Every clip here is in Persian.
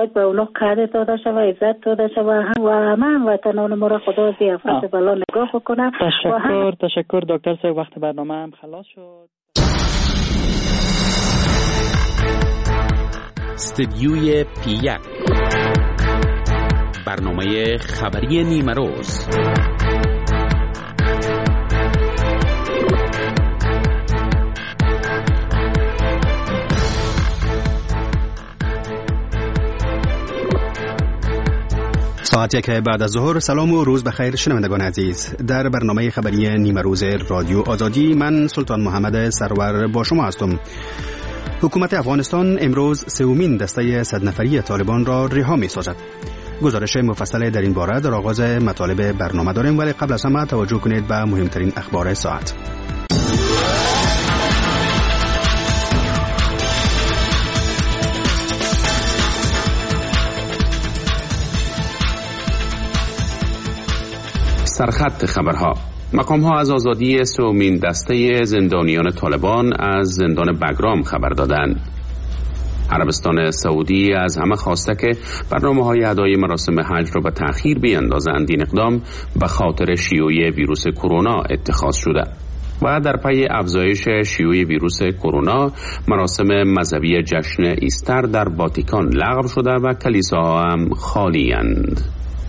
باید به اونا قدر داده شود، عزت داده شود و همه وطنان ما را خدا از افت بلا نگاه بکنه. تشکر دکتر صاحب، وقت برنامه هم خلاص شد. استدیوی پی1، برنامه خبری نیمروز. ساعت 1 بعد از ظهر. سلام و روز بخیر شنوندگان عزیز. در برنامه خبری نیمروز رادیو آزادی من سلطان محمد سرور با شما هستم. حکومت افغانستان امروز سومین دسته 100 نفری طالبان را رها می‌سازد. گزارش مفصل در این باره در آغاز مطالب برنامه داریم، ولی قبل از همه توجه کنید به مهمترین اخبار ساعت. سرخط خبرها. مقام‌ها از آزادی سومین دسته زندانیان طالبان از زندان بگرام خبر دادند. عربستان سعودی از همه خواسته که برنامه‌های ادای مراسم حج را به تأخیر بیاندازند. این اقدام به خاطر شیوع ویروس کرونا اتخاذ شده و در پی افزایش شیوع ویروس کرونا مراسم مذهبی جشن ایستر در واتیکان لغو شده و کلیساها هم خالی‌اند.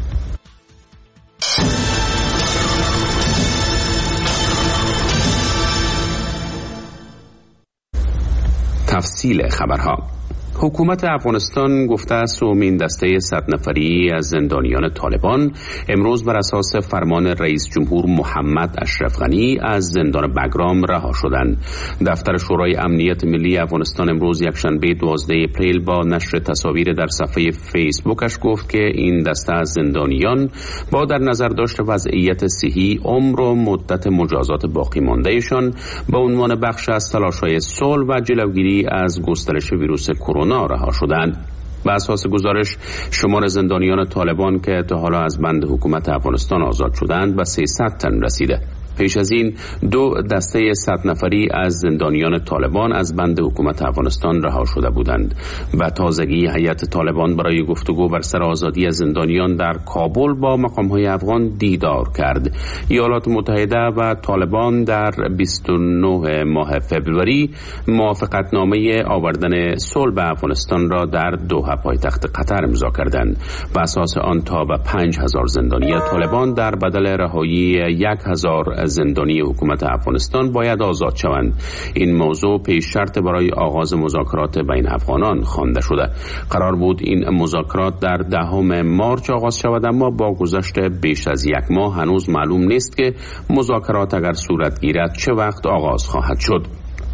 تفصیل خبرها. حکومت افغانستان گفته است سومین دسته 100 نفری از زندانیان طالبان امروز بر اساس فرمان رئیس جمهور محمد اشرف غنی از زندان بگرام رها شدند. دفتر شورای امنیت ملی افغانستان امروز یکشنبه 12 اپریل با نشر تصاویر در صفحه فیسبوکش گفت که این دسته از زندانیان با در نظر داشت وضعیت صحی، عمر و مدت مجازات باقی ماندهشان به عنوان بخش از تلاش‌های صلح و جلوگیری از گسترش ویروس کرونا رها شدند. به اساس گزارش شمار زندانیان طالبان که تا حالا از بند حکومت افغانستان آزاد شدند به 300 تن رسیده. پیش از این 2 دسته 100 نفری از زندانیان طالبان از بند حکومت افغانستان رها شده بودند. و تازگی هیئت طالبان برای گفتگو بر سر آزادی از زندانیان در کابل با مقام‌های افغان دیدار کرد. ایالات متحده و طالبان در 29 ماه فوریه موافقتنامه آوردن صلح به افغانستان را در دوحه پایتخت قطر امضا کردند. بر اساس آن تا به 5000 زندانی طالبان در بدل رهایی 1000 زندانی حکومت افغانستان باید آزاد شوند. این موضوع پیش شرط برای آغاز مذاکرات بین افغانان خوانده شده. قرار بود این مذاکرات در 10 مارس آغاز شود، اما با گذشت بیش از 1 ماه هنوز معلوم نیست که مذاکرات اگر صورت گیرد چه وقت آغاز خواهد شد.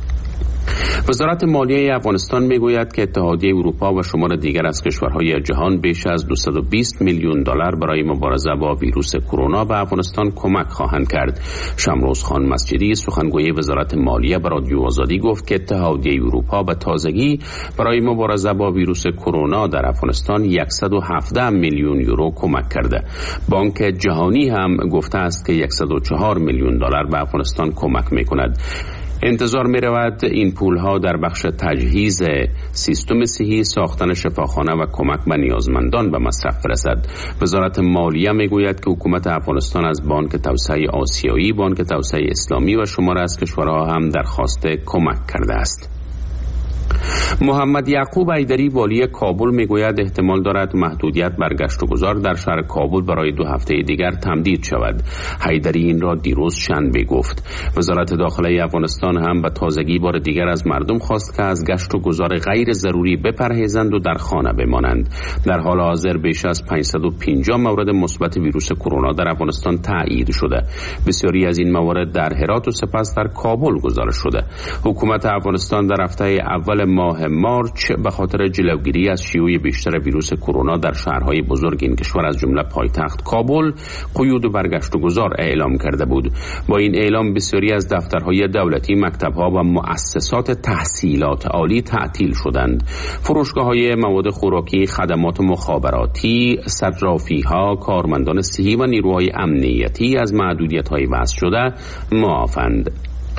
وزارت مالیه افغانستان میگوید که اتحادیه اروپا و شمار دیگر از کشورهای جهان بیش از 220 میلیون دلار برای مبارزه با ویروس کرونا به افغانستان کمک خواهند کرد. شمروز خان مسجدی سخنگوی وزارت مالیه به رادیو آزادی گفت که اتحادیه اروپا به تازگی برای مبارزه با ویروس کرونا در افغانستان 117 میلیون یورو کمک کرده. بانک جهانی هم گفته است که 104 میلیون دلار به افغانستان کمک میکند. انتظار می رود این پولها در بخش تجهیز سیستم صحی، ساختن شفاخانه و کمک به نیازمندان به مصرف برسد. وزارت مالیه می گوید که حکومت افغانستان از بانک توسعه آسیایی، بانک توسعه اسلامی و شمار از کشورها هم درخواست کمک کرده است. محمد یعقوب حیدری والی کابل میگوید احتمال دارد محدودیت بر گشت و گذار در شهر کابل برای 2 هفته دیگر تمدید شود. حیدری این را دیروز شنبه گفت. وزارت داخله افغانستان هم به تازگی بار دیگر از مردم خواست که از گشت و گذار غیر ضروری بپرهیزند و در خانه بمانند. در حال حاضر بیش از 550 مورد مثبت ویروس کرونا در افغانستان تایید شده. بسیاری از این موارد در هرات و سپس در کابل گزارش شده. حکومت افغانستان در هفته اول ماه مارچ به خاطر جلوگیری از شیوع بیشتر ویروس کرونا در شهرهای بزرگ این کشور از جمله پایتخت کابل قیود برگشت و گذار اعلام کرده بود. با این اعلام بسیاری از دفترهای دولتی، مکتب‌ها و مؤسسات تحصیلات عالی تعطیل شدند. فروشگاه‌های مواد خوراکی، خدمات مخابراتی، صرافی‌ها، کارمندان صحی و نیروهای امنیتی از محدودیت‌های وضع شده معافند.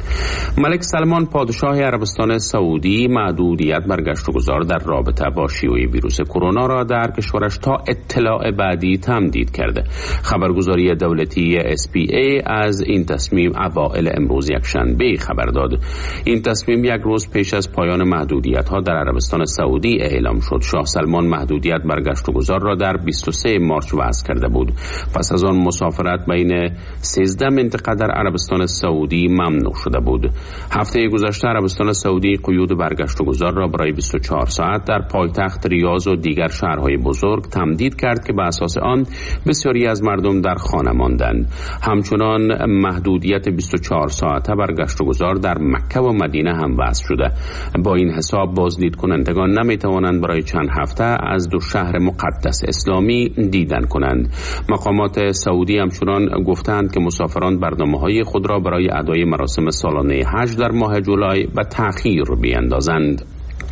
ملک سلمان پادشاه عربستان سعودی محدودیت بر گشت و گذار در رابطه با شیوع ویروس کرونا را در کشورش تا اطلاع بعدی تمدید کرده. خبرگزاری دولتی SPA از این تصمیم اوایل امروز یکشنبه خبر داد. این تصمیم یک روز پیش از پایان محدودیت‌ها در عربستان سعودی اعلام شد. شاه سلمان محدودیت بر گشت و گذار را در 23 مارس وضع کرده بود. پس از آن مسافرت بین 13 منطقه در عربستان سعودی ممنوع شده بود. هفته گذشته عربستان سعودی قیود برگشت و گذار را برای 24 ساعت در پایتخت ریاض و دیگر شهرهای بزرگ تمدید کرد که به اساس آن بسیاری از مردم در خانه ماندند. همچنان محدودیت 24 ساعته برگشت و گذار در مکه و مدینه هم وضع شده. با این حساب بازدید کنندگان نمیتوانند برای چند هفته از دو شهر مقدس اسلامی دیدن کنند. مقامات سعودی همچنان گفتند که مسافران برنامه‌های خود را برای ادای مراسم سالانه حج در ماه جولای به تأخیر بیاندازند.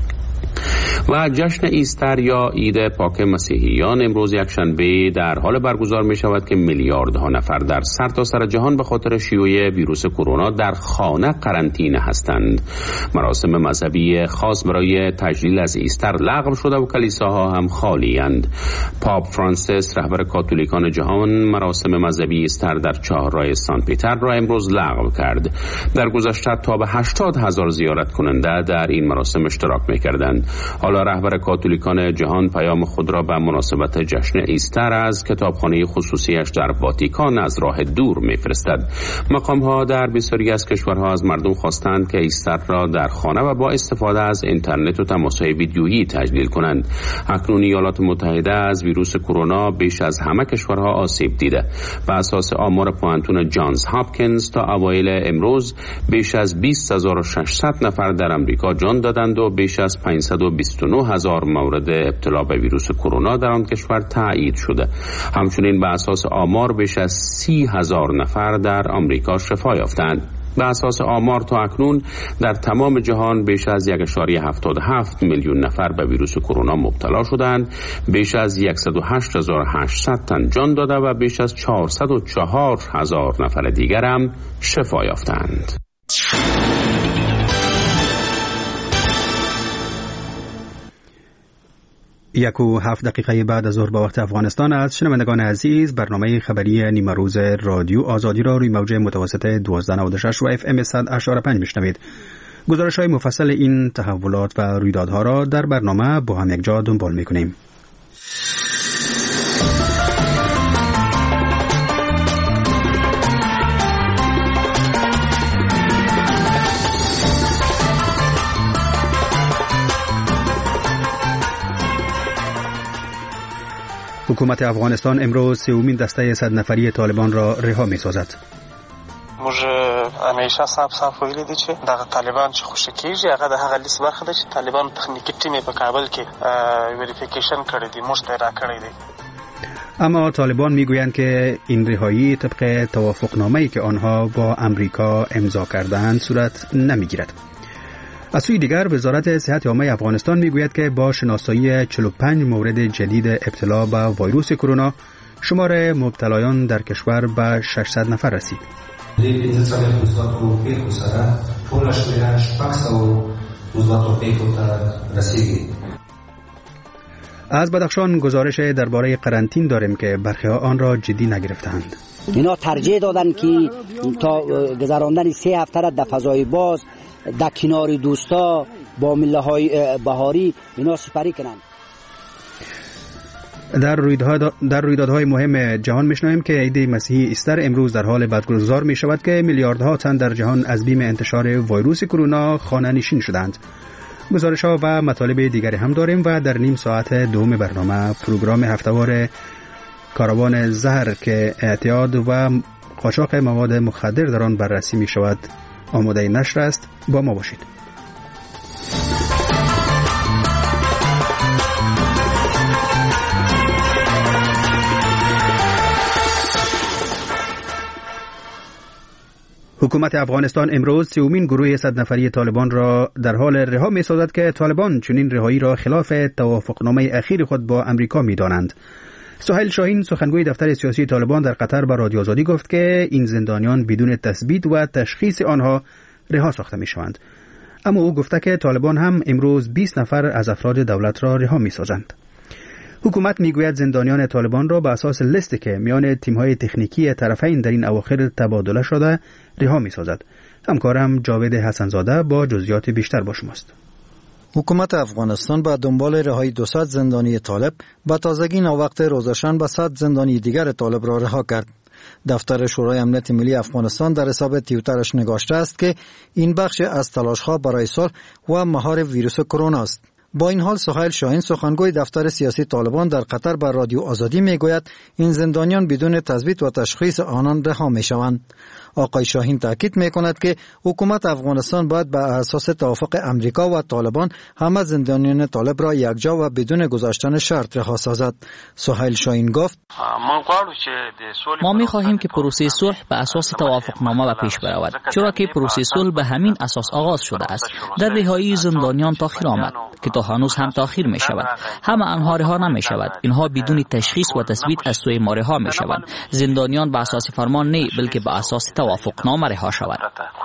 و جشن ایستر یا عید پاک مسیحیان امروز یکشنبه در حال برگزار می شود که میلیاردها نفر در سرتاسر جهان به خاطر شیوع ویروس کرونا در خانه قرنطینه هستند. مراسم مذهبی خاص برای تجلیل از ایستر لغو شده و کلیساها هم خالی اند. پاپ فرانسیس رهبر کاتولیکان جهان مراسم مذهبی ایستر در چهارراه سنت پیتر را امروز لغو کرد. در گذشته تا به 80,000 زیارت کننده در این مراسم اشتراک می کردند. حالا رهبر کاتولیکان جهان پیام خود را به مناسبت جشن ایستر از کتابخانه خصوصیش در واتیکان از راه دور می‌فرستد. مقام‌ها در بسیاری از کشورها از مردم خواستند که ایستر را در خانه و با استفاده از اینترنت و تماس‌های ویدیویی تجلیل کنند. اکنون ایالات متحده از ویروس کرونا بیش از همه کشورها آسیب دیده. بر اساس آمار پوانتون جانز هاپکینز تا اوایل امروز بیش از 20,600 نفر در امریکا جان دادند و بیش از 529,000 مورد ابتلا به ویروس کرونا در آن کشور تایید شده. همچنین به اساس آمار بیش از 30,000 نفر در آمریکا شفا یافتند. به اساس آمار تا اکنون در تمام جهان بیش از 1.77 میلیون نفر به ویروس کرونا مبتلا شدند، بیش از 108,800 تن جان داده و بیش از 404,000 نفر دیگر هم شفا یافتند. 1:07 بعد از ظهر به وقت افغانستان است. شنوندگان عزیز، برنامه خبری نیمه روز رادیو آزادی را روی موج متوسط 1296 و FM 100.5 میشنوید. گزارش‌های مفصل این تحولات و رویدادها را در برنامه با هم یکجا دنبال می‌کنیم. حکومت افغانستان امروز سومین دسته 100 نفری طالبان را رها می‌سازد. موږ همیشه صاحب ویلي دي چې دغه طالبان چې خوشی کیږي هغه د هغه لیست برخه ده چې طالبان تخنیکی ټیم په کابل کې وریفیکیشن کړی دي، موږ ته را کړی دي. اما طالبان میگویند که این رهایی طبق توافقنامه‌ای که آنها با امریکا امضا کردند صورت نمیگیرد. از سوی دیگر وزارت صحت عامه افغانستان میگوید که با شناسایی 45 مورد جدید ابتلا به ویروس کرونا شمار مبتلایان در کشور به 600 نفر رسید. از بدخشان گزارش درباره قرنطین داریم که برخی آن را جدی نگرفتند. اینا ترجیح دادن که تا گذراندن 3 هفته را در فضای باز در کنار دوستا با مله‌های بهاری اینا سپری کنند. در رویدادهای مهم جهان میشنویم که عید مسیحی ایستر امروز در حال برگزار می شود که میلیاردها تن در جهان از بیم انتشار ویروس کرونا خانه نشین شدند. گزارش ها و مطالب دیگری هم داریم و در نیم ساعت دوم برنامه پروگرام هفتهوار کاروان زهر که اعتیاد و قاچاق مواد مخدر در آن بررسی می شود آماده نشر است. با ما باشید. حکومت افغانستان امروز سومین گروه 100 نفری طالبان را در حال رها می‌سازد که طالبان چنین رهایی را خلاف توافقنامه اخیر خود با امریکا می‌دانند. سهیل شاهین سخنگوی دفتر سیاسی طالبان در قطر به رادیو آزادی گفت که این زندانیان بدون تثبیت و تشخیص آنها رها ساخته می شوند. اما او گفته که طالبان هم امروز 20 نفر از افراد دولت را رها می سازند. حکومت می گوید زندانیان طالبان را به اساس لیستی که میان تیم‌های تکنیکی طرفین در این اواخر تبادله شده رها می سازد. همکارم جاوید حسنزاده با جزئیات بیشتر با شماست. حکومت افغانستان به دنبال رهایی 200 زندانی طالب به تازگی ناوقت روزشنبه 100 زندانی دیگر طالب را رها کرد. دفتر شورای امنیت ملی افغانستان در حساب توییترش نگاشته است که این بخش از تلاش‌ها برای صلح و مهار ویروس کرونا است. با این حال سهیل شاهین سخنگوی دفتر سیاسی طالبان در قطر بر رادیو آزادی میگوید این زندانیان بدون تثبیت و تشخیص آنان رها میشوند. آقای شاهین تاکید میکند که حکومت افغانستان باید بر اساس توافق امریکا و طالبان همه زندانیان طالب را یکجا و بدون گذاشتن شرط رها سازد. سهیل شاهین گفت ما می‌خواهیم که پروسه صلح به اساس توافقنامه به پیش برود، چرا که پروسه صلح به همین اساس آغاز شده است. در رهایی زندانیان تاخیر آمد که تا هنوز هم تاخیر می شود. همه آنها رها نمی شود. اینها بدون تشخیص و تثبیت از سوی ما رها می شوند. زندانیان به اساس فرمان نه بلکه به اساس توافقنامه رها شوند.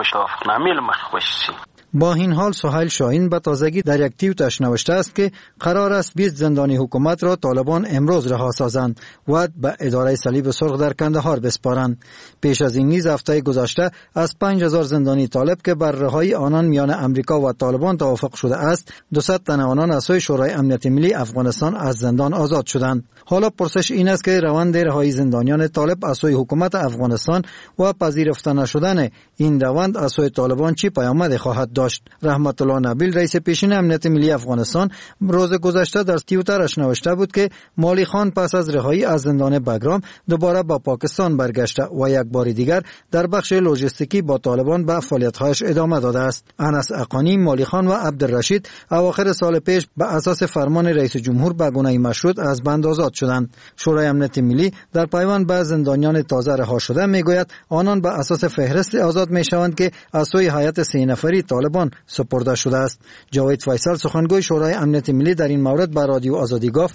با این حال سهیل شاهین به تازگی در یک توییتش نوشته است که قرار است 20 زندانی حکومت را طالبان امروز رها سازند و به اداره صلیب سرخ در کندهار بسپارند. پیش از این نیز هفته گذشته از 5000 زندانی طالب که بر رهایی آنان میان امریکا و طالبان توافق شده است 200 تن آنان از سوی شورای امنیت ملی افغانستان از زندان آزاد شدند. حالا پرسش این است که روند رهایی زندانیان طالب از سوی حکومت افغانستان و پذیرفته نشدن این روند از سوی طالبان چی پیامد خواهد داشت؟ رحمت الله نبیل رئیس پیشین امنیت ملی افغانستان روز گذشته در توییترش نوشته بود که مالی خان پس از رهایی از زندان بگرام دوباره با پاکستان برگشته و یک بار دیگر در بخش لوجستیکی با طالبان به فعالیت‌هایش ادامه داده است. انس اقانی، مالی خان و عبدالرشید اواخر سال پیش به اساس فرمان رئیس جمهور به گونه مشروط از بند آزاد شدند. شورای امنیت ملی در پیوند به زندانیان تازه رها شده میگوید آنان به اساس فهرست آزاد میشوند که از سوی هیئت 3 نفری طالبان سپرده شده است. جاوید فیصل سخنگوی شورای امنیت ملی در این مورد به رادیو آزادی گفت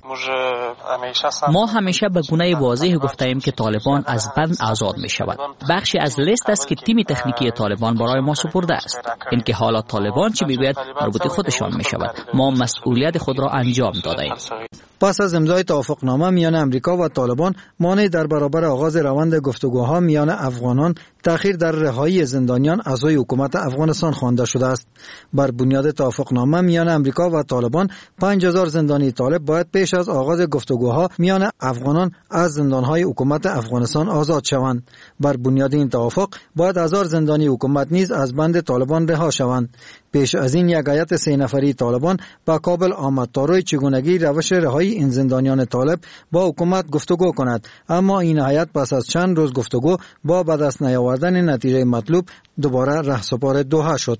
ما همیشه به گونه واضح گفتیم که طالبان از بند آزاد می شود. بخشی از لیست است که تیم تکنیکی طالبان برای ما سپرده است. اینکه حالا طالبان چی میگوید مربوط خودشان می شود. ما مسئولیت خود را انجام دادیم. پس از امضای توافقنامه میان امریکا و طالبان مانع در برابر آغاز روند گفتگوها میان افغانان تأخیر در رهایی زندانیان از سوی حکومت افغانستان خوانده شده است. بر بنیاد توافقنامه میان امریکا و طالبان 5000 زندانی طالب باید پیش از آغاز گفتگوها میان افغانان از زندانهای حکومت افغانستان آزاد شوند. بر بنیاد این توافق باید 1000 زندانی حکومت نیز از بند طالبان رها شوند. پیش از این یک هیئت 3 نفری طالبان به کابل آمد تا روی چگونگی روش رهایی این زندانیان طالب با حکومت گفتگو کند، اما این هیئت پس از چند روز گفتگو با به دست نیاوردن نتیجه مطلوب دوباره رهسپار دوحه شد.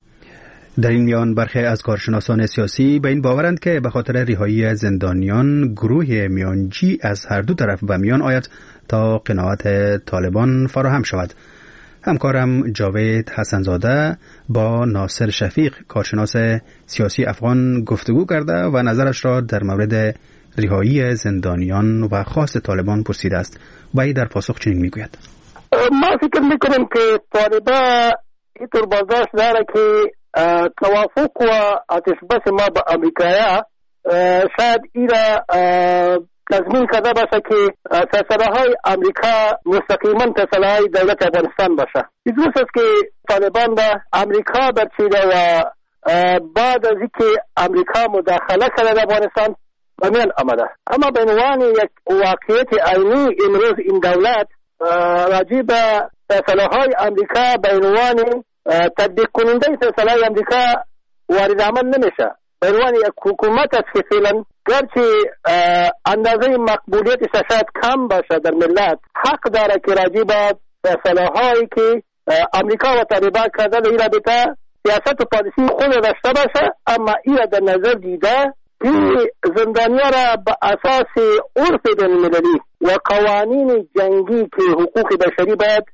در این میان برخی از کارشناسان سیاسی به این باورند که به خاطر رهایی زندانیان گروه میانجی از هر دو طرف به میان آید تا قناعت طالبان فراهم شود. همکارم جاوید حسنزاده با ناصر شفیق کارشناس سیاسی افغان گفتگو کرده و نظرش را در مورد رهایی زندانیان و خواست طالبان پرسیده است و ای در پاسخ چنین میگوید: ما فکر میکنیم که طالبان اینطور برداشت داره که توافق و آتشبس ما با امریکایا شاید ایرا تضمین کرده باشه که فیصله های امریکا مستقیما فیصله های دولت افغانستان باشه. این است که طالبان به امریکا برچیده و بعد از اینکه امریکا مداخله کرده در افغانستان به میان آمده. اما به عنوان یک واقعیت عینی امروز این دولت راجع به فیصله های امریکا به عنوان تطبیق کننده فیصله های امریکا وارد عمل نمیشه. به عنوان یک حکومت است که فعلا گرچه اندازه مقبولیتش شاید کم باشه در ملت، حق داره که راجع به فیصله هایی که امریکا و طالبان کرده این رابطه سیاست و پالیسی خود داشته باشه، اما این در نظر دیده که زندانیان را به اساس عرف بین‌المللی و قوانین جنگی که حقوق بشری باید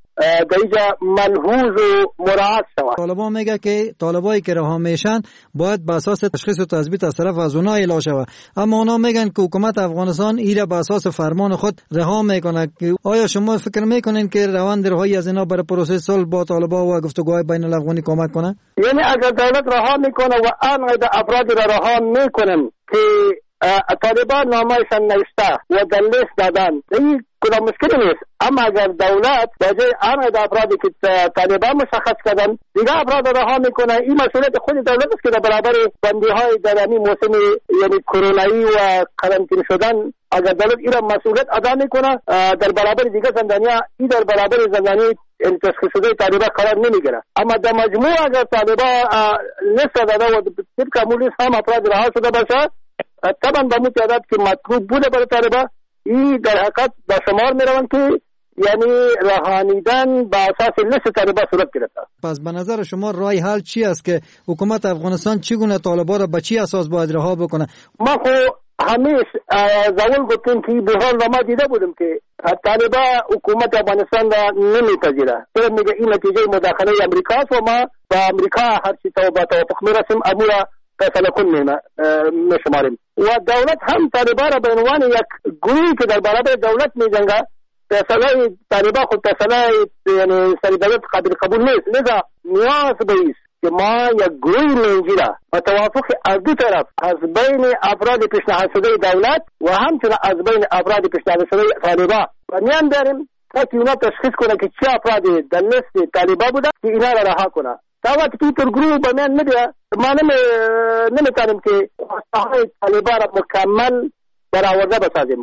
در اینجا ملحوظ و مراعات شود. طالبان میگه که طالبایی که رها میشن باید به اساس تشخیص و تثبیت از طرف از اونها اعلام شود، اما اونا میگن که حکومت افغانستان ایره به اساس فرمان خود رها میکنه. آیا شما فکر میکنین که روند رهایی از اینا برای پروسه صلح با طالبان و گفتگوهای بین الافغانی کمک کنه؟ یعنی اگر دولت رها میکنه و آنقدر افراد را رها میکنن که طالبان نامایشان نوشته و در لیست دادن، این کدام مشکلی نیست. اما اگر دولت بجای آنقدر افرادی که طالبان مشخص کردن دیگه افراد رها میکنه، این مسئولیت خود دولت است که در برابر بندیهای در این موسم یعنی کرونایی و قرنطینه شدن اگر دولت این مسئولیت ادا میکنه در برابر دیگه زندانیا، این در برابر زندانی تشخیص شده طالبان قرار نمیگیره. اما در مجموع اگر طالبان لیست داده و طبق همون لیست هم افراد رها شده باشه، طبعا با متعدد که مطلوب بوده برای طالبان، این در حقیقت به شمار میروند که یعنی رهانیدن با اساس لیست طالبان صورت گرفته. پس به نظر شما رای حل چی است که حکومت افغانستان چگونه طالبان را به چی اساس باید رها بکنه؟ ما خو همیشه زول گفتیم که بحران را ما دیده بودیم که طالبان حکومت افغانستان را نمیپذیره. تو میگه این نتیجه مداخله امریکا است و ما با امریکا هر چی توافق میرسیم امورا فیصله کن میشماریم و دولت هم طالبان را به عنوان یک گروهی که در برابر دولت میجنگه، فیصله طالبان خود فیصله یعنی سر دولت قابل قبول نیست. لذا نیاز به است که ما یک گروهی میگیره و توافق از دو طرف از بین افراد پیشنهاد شده دولت و همچنین از بین افراد پیشنهاد شده طالبان و میان داریم تا که اونا تشخیص کنه که چه افرادی در لیست طالبان بوده که اینا را رها کنه. تا وقتی که این گروه به میان نمیده ما نمیتونیم که خواستهای طالبان را مکمل برآورده بسازیم.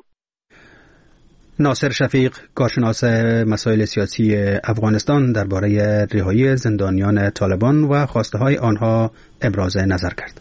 ناصر شفیق، کارشناس مسائل سیاسی افغانستان، درباره رهایی زندانیان طالبان و خواسته های آنها ابراز نظر کرد.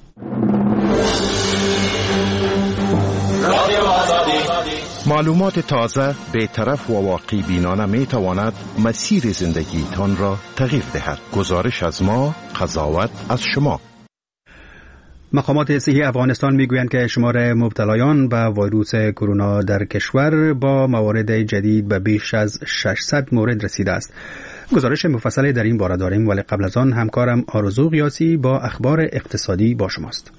معلومات تازه، بی‌طرف و واقع بینانه می تواند مسیر زندگیتان را تغییر دهد. گزارش از ما، قضاوت از شما. مقامات صحی افغانستان میگویند که شمار مبتلایان به ویروس کرونا در کشور با موارد جدید به بیش از 600 مورد رسیده است. گزارش مفصلی در این باره داریم، ولی قبل از آن همکارم آرزو قیاسی با اخبار اقتصادی با شماست.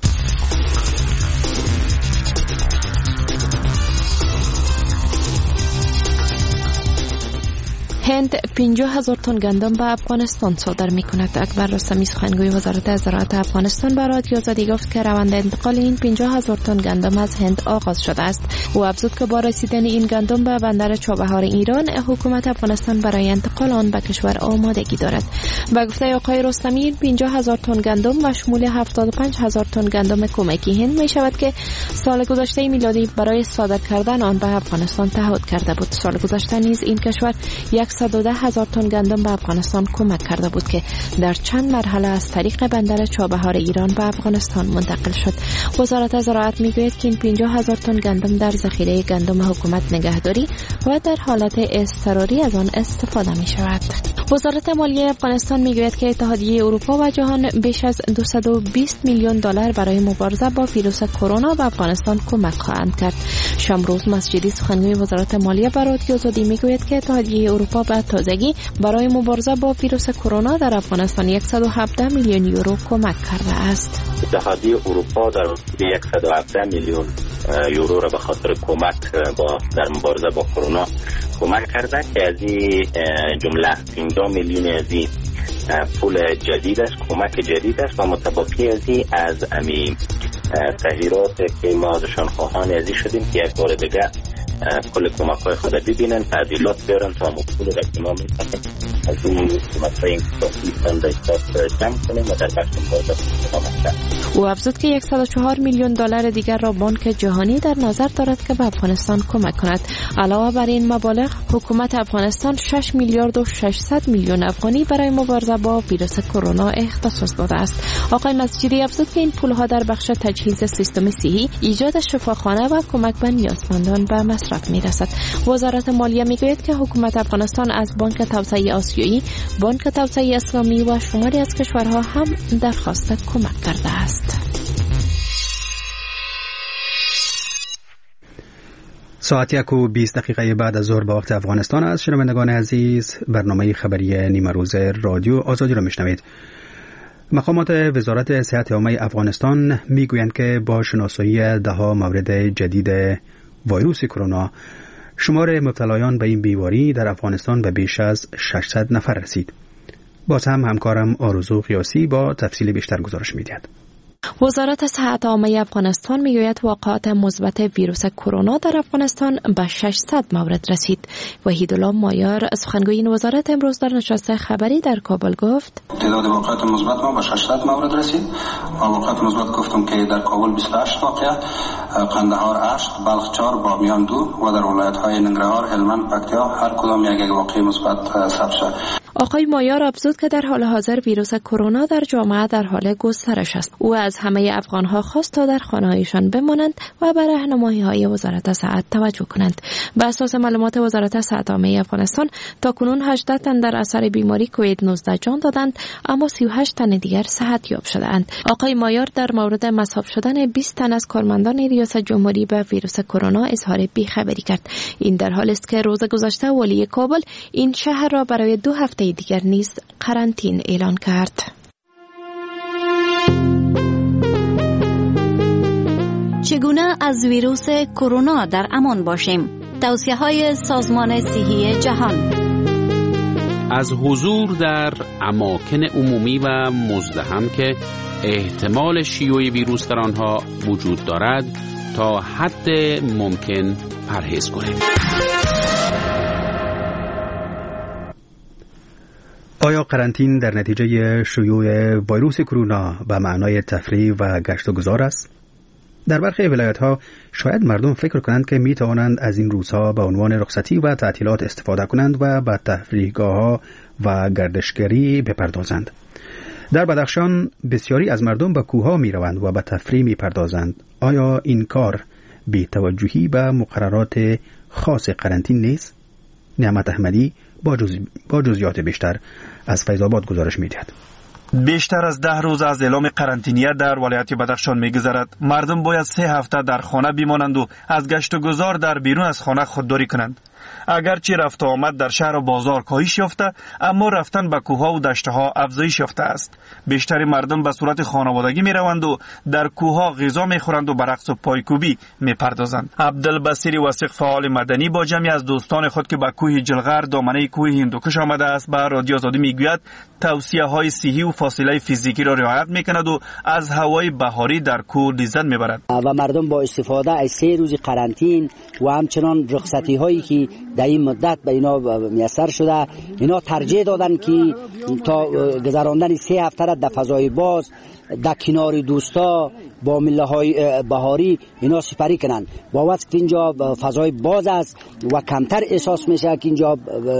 هند 50,000 تن گندم به افغانستان صادر می کند. اکبر رستمی، سخنگوی وزارت زراعت افغانستان، به رادیو آزادی گفت که روند انتقال این 50,000 تن گندم از هند آغاز شده است. او افزود که با رسیدن این گندم به بندر چابهار ایران، حکومت افغانستان برای انتقال آن به کشور آمادگی دارد. به گفته آقای رستمی، 50,000 تن گندم و شمول 75,000 تن گندم کمکی هند می شود که سال گذشته میلادی برای صادر کردن آن به افغانستان تعهد کرده بود. سال گذشته نیز این کشور 110,000 تن گندم به افغانستان کمک کرده بود که در چند مرحله از طریق بندر چابهار ایران به افغانستان منتقل شد. وزارت زراعت میگوید که این 50,000 تن گندم در ذخیره گندم حکومت نگهداری و در حالت اضطراری از آن استفاده می شود. وزارت مالیه افغانستان میگوید که اتحادیه اروپا و جهان بیش از 220 میلیون دلار برای مبارزه با ویروس کرونا به افغانستان کمک خواهند کرد. شامروز مسجدی، سخنگوی وزارت مالیه، به رادیو آزادی میگوید که اتحادیه اروپا به تازگی برای مبارزه با ویروس کرونا در افغانستان 117 میلیون یورو کمک کرده است. اتحادیه اروپا در 117 میلیون یورو را به خاطر کمک در مبارزه با کرونا کمک کرده که از این جمله 50 میلیون از این پول جدید است، کمک جدید است و متباقی از امی تغییرات که ما ازشان خواهان ازی شدیم که یک بار دیگه کل کمک های خود ببینن، تعدیلات بیارن تا مقبول را که ما میتونیم از این کمک های انکتافی سندشتات جمع کنیم و در بخش مبارزه کمک کرد. او افزود که 104 میلیون دلار دیگر را بانک جهانی در نظر دارد که به افغانستان کمک کند. علاوه بر این مبالغ، حکومت افغانستان 6 میلیارد و 600 میلیون افغانی برای مبارزه با ویروس کرونا اختصاص داده است. آقای مسجدی افزود که این پولها در بخش تجهیز سیستم صحی، ایجاد شفاخانه و کمک به نیازمندان به مصرف میرسد. وزارت مالیه میگوید که حکومت افغانستان از بانک توسعه آسیایی، بانک توسعه اسلامی و شماری از کشورها هم درخواست کمک کرده است. ساعت 1:20 بعد از ظهر به وقت افغانستان است. شنوندگان عزیز، برنامه خبری نیمه روز رادیو آزادی را میشنوید. مقامات وزارت صحت عامه افغانستان میگویند که با شناسایی 10 مورد جدید ویروس کرونا، شمار مبتلایان به این بیماری در افغانستان به بیش از 600 نفر رسید. باز هم همکارم آرزو قیاسی با تفصیل بیشتر گزارش میدهد. وزارت صحت عامه افغانستان میگوید واقعات مثبت ویروس کرونا در افغانستان به 600 مورد رسید. وحیدالله مایار سخنگوی این وزارت امروز در نشست خبری در کابل گفت تعداد واقعات مثبت ما به 600 مورد رسید. واقعات مثبت گفتم که در کابل 28 واقعه، قندهار 8، بلخ 4، بامیان 2 و در ولایت‌های ننگرهار، هلمند، پکتیا هر کدام یک واقعه مثبت ثبت شد. آقای مایار افزود که در حال حاضر ویروس کرونا در جامعه در حال گسترش است. او از همه افغان‌ها خواست تا در خانه‌هایشان بمانند و به راهنمایی‌های وزارت صحت توجه کنند. بر اساس معلومات وزارت صحت عامه افغانستان تاکنون 18 تن در اثر بیماری کووید 19 جان دادند، اما 38 تن دیگر صحت یاب شدند. آقای مایار در مورد مصاب شدن 20 تن از کارمندان ریاست جمهوری به ویروس کرونا اظهار بی‌خبری کرد. این در حالی است که روز گذشته والی کابل این شهر را برای 2 هفته دیگر نیز قرنطینه اعلان کرد. چگونه از ویروس کرونا در امان باشیم؟ توصیه‌های سازمان صحی جهان. از حضور در اماکن عمومی و مزدحم که احتمال شیوع ویروس در آنها وجود دارد تا حد ممکن پرهیز کنید. آیا قرنطینه در نتیجه شیوع ویروس کرونا به معنای تفریح و گشت و گذار است؟ در برخی ولایت‌ها شاید مردم فکر کنند که می توانند از این روزها به عنوان رخصتی و تعطیلات استفاده کنند و به تفریحگاه‌ها و گردشگری بپردازند. در بدخشان بسیاری از مردم به کوه‌ها می‌روند و به تفریح می‌پردازند. آیا این کار بی‌توجهی به مقررات خاص قرنطینه نیست؟ نعمت احمدی با جزئیات بیشتر از فیض آباد گزارش می‌دهد. بیشتر از 10 روز از اعلام قرنطینه در ولایت بدخشان می‌گذرد. مردم باید 3 هفته در خانه بمانند و از گشت و گذار در بیرون از خانه خودداری کنند. اگرچه رفت و آمد در شهر و بازار کاهش یافته، اما رفتن به کوه‌ها و دشت‌ها افزایش یافته است. بیشتر مردم به صورت خانوادگی می‌روند و در کوه‌ها غذا می‌خورند و به رقص و پایکوبی می‌پردازند. عبدالبصیر وثیق فعال مدنی با جمعی از دوستان خود که به کوه جلغر دامنه کوه هندوکش آمده است به رادیو آزادی می‌گوید توصیه‌های صحی و فاصله فیزیکی را رعایت می‌کند و از هوای بهاری در کوه لذت می‌برد. و مردم با استفاده از 3 روز قرنطینه و همچنان رخصتی‌هایی که در این مدت به اینا میسر شده، اینا ترجیح دادن که تا گذراندن 3 هفته را در فضای باز، در کنار دوستا با مله‌های بهاری اینا سپری کنن. با وقت اینجا فضای باز است و کمتر احساس میشه که اینجا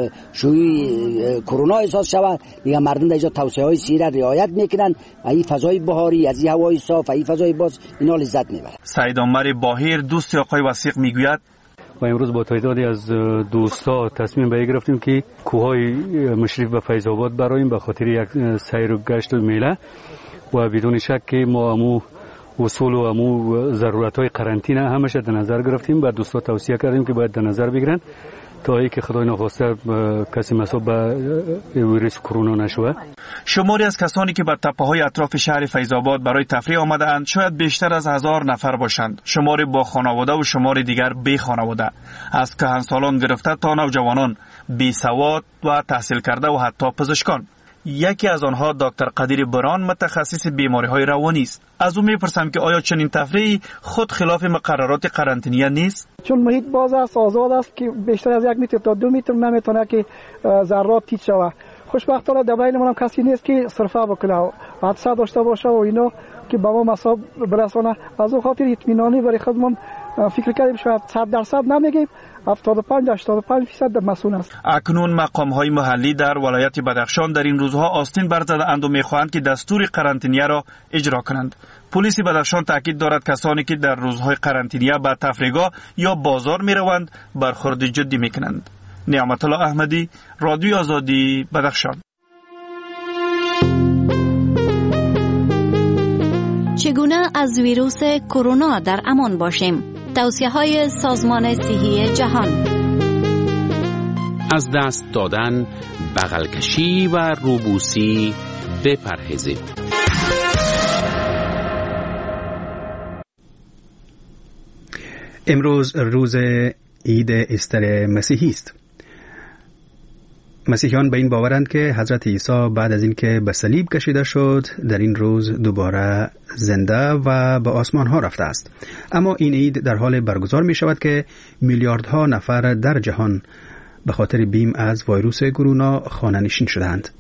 شیوع کرونا احساس شود، دیگه مردم در اینجا توصیه‌های صحی را رعایت میکنن. این فضای بهاری، از این هوای صاف، این فضای باز اینا لذت میبرن. سعید عمر باهیر دوست آقای وثیق میگوید و امروز با تعدادی از دوستا تصمیم به گرفتیم که کوههای مشرف به فیض آباد براییم به خاطر یک سیر و گشت و میله و بدون شک که ما امو اصول و امو ضرورت‌های قرنطینه همشه در نظر گرفتیم. با دوستا توصیه کردیم که باید در نظر بگیرن تا اینکه خدای نخواسته کسی مصاب به ویروس کرونا نشود. شماری از کسانی که به تپه‌های اطراف شهر فیض آباد برای تفریح آمده‌اند شاید بیشتر از 1000 نفر باشند. شماری با خانواده و شماری دیگر بی خانواده، از کهنسالان گرفته تا نوجوانان، بی سواد و تحصیل کرده و حتی پزشکان. یکی از آنها دکتر قدیر بران متخصص بیماری‌های روانی است. از او می‌پرسم که آیا چنین تفریحی خود خلاف مقررات قرنطینه نیست؟ چون محیط باز است، آزاد است که بیشتر از 1 متر تا 2 متر نمیتونه که ذرات تیز شود. خوشبختانه در بین ما کسی نیست که صرفه بکنه و حادثه داشته باشه و اینا که به ما مصاب برسانه. از اون خاطر اطمینانی برای خودمون فکر کردیم شاید 100% نمیگیم، 75-85% مسئول است. اکنون مقام‌های محلی در ولایت بدخشان در این روزها آستین برزده‌اند و می‌خواهند که دستور قرنطینه را اجرا کنند. پلیس بدخشان تاکید دارد کسانی که در روزهای قرنطینه به تفریحگاه یا بازار می‌روند برخورد جدی می‌کنند. نعمت الله احمدی، رادیو آزادی، بدخشان. چگونه از ویروس کرونا در امان باشیم؟ توصیه‌های سازمان صحی جهان. از دست دادن، بغل کشی و روبوسی بپرهیزید. امروز روز عید استر مسیحی است. مسیحیان به این باورند که حضرت عیسی بعد از اینکه به صلیب کشیده شد در این روز دوباره زنده و به آسمان ها رفته است. اما این عید در حال برگزار می شود که میلیاردها نفر در جهان به خاطر بیم از ویروس کرونا خانه نشین شدند.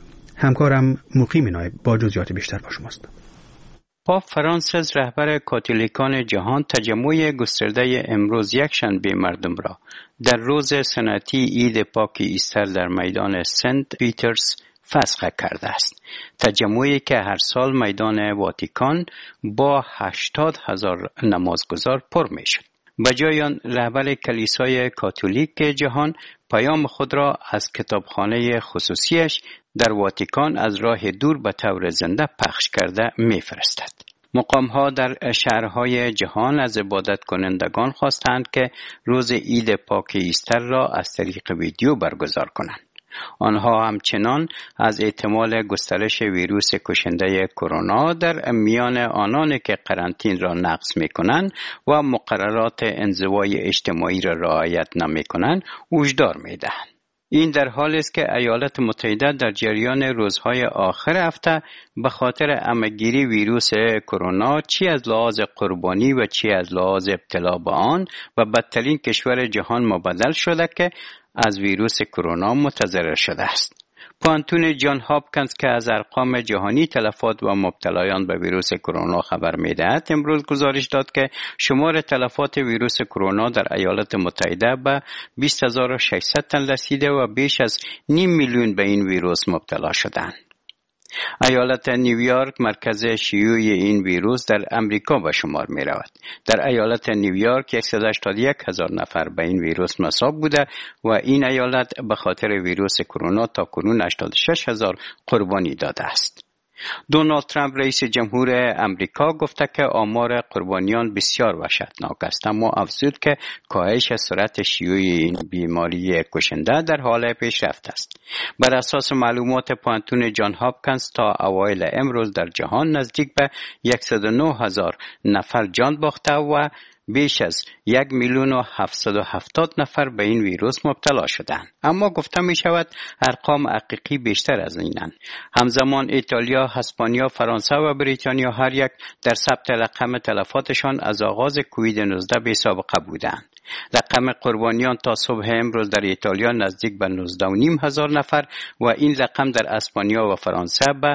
همکارم مقیم نایب با جزئیات بیشتر با شماست. پاپ فرانسیس رهبر کاتولیکان جهان تجمع گسترده امروز یکشنبه مردم را در روز سنتی عید پاک ایستر در میدان سنت پیترز فسخ کرده است. تجمعی که هر سال میدان واتیکان با 80,000 نمازگزار پر می شد. بجای آن رهبر کلیسای کاتولیک جهان پیام خود را از کتابخانه خصوصیش در واتیکان از راه دور به طور زنده پخش کرده می‌فرستد. مقام‌ها در شهرهای جهان از عبادت کنندگان خواستند که روز عید پاک ایستر را از طریق ویدیو برگزار کنند. آنها همچنان از احتمال گسترش ویروس کشنده کرونا در میان آنان که قرنطینه را نقض می‌کنند و مقررات انزوای اجتماعی را رعایت نمی‌کنند هشدار می‌دهند. این در حالی است که ایالات متحده در جریان روزهای آخر هفته به خاطر عمه‌گیری ویروس کرونا چی از لحاظ قربانی و چی از لحاظ ابتلا به آن و بدترین کشور جهان مبدل شده که از ویروس کرونا متضرر شده است. پانتون جان هاپکینز که از ارقام جهانی تلفات و مبتلایان به ویروس کرونا خبر می‌دهد امروز گزارش داد که شمار تلفات ویروس کرونا در ایالات متحده به 20,600 تن رسیده و بیش از 500,000 میلیون به این ویروس مبتلا شدند. ایالت نیویورک مرکز شیوع این ویروس در امریکا به شمار می رود. در ایالت نیویورک 181,000 نفر به این ویروس مصاب بوده و این ایالت به خاطر ویروس کرونا تا کنون 86,000 قربانی داده است. دونالد ترامپ رئیس جمهور امریکا گفته که آمار قربانیان بسیار وحشتناک است، اما افزود که کاهش سرعت شیوع این بیماری کشنده در حال پیشرفت است. بر اساس معلومات پانتون جان هاپکینز تا اوایل امروز در جهان نزدیک به 109,000 نفر جان باخته و بیش از 1,770,000 نفر به این ویروس مبتلا شدند. اما گفته می شود ارقام حقیقی بیشتر از اینند. همزمان ایتالیا، اسپانیا، فرانسه و بریتانیا هر یک در ثبت رقم تلفاتشان از آغاز کووید 19 بی سابقه بودند. رقم قربانیان تا صبح امروز در ایتالیا نزدیک به 19,500 نفر و این رقم در اسپانیا و فرانسه به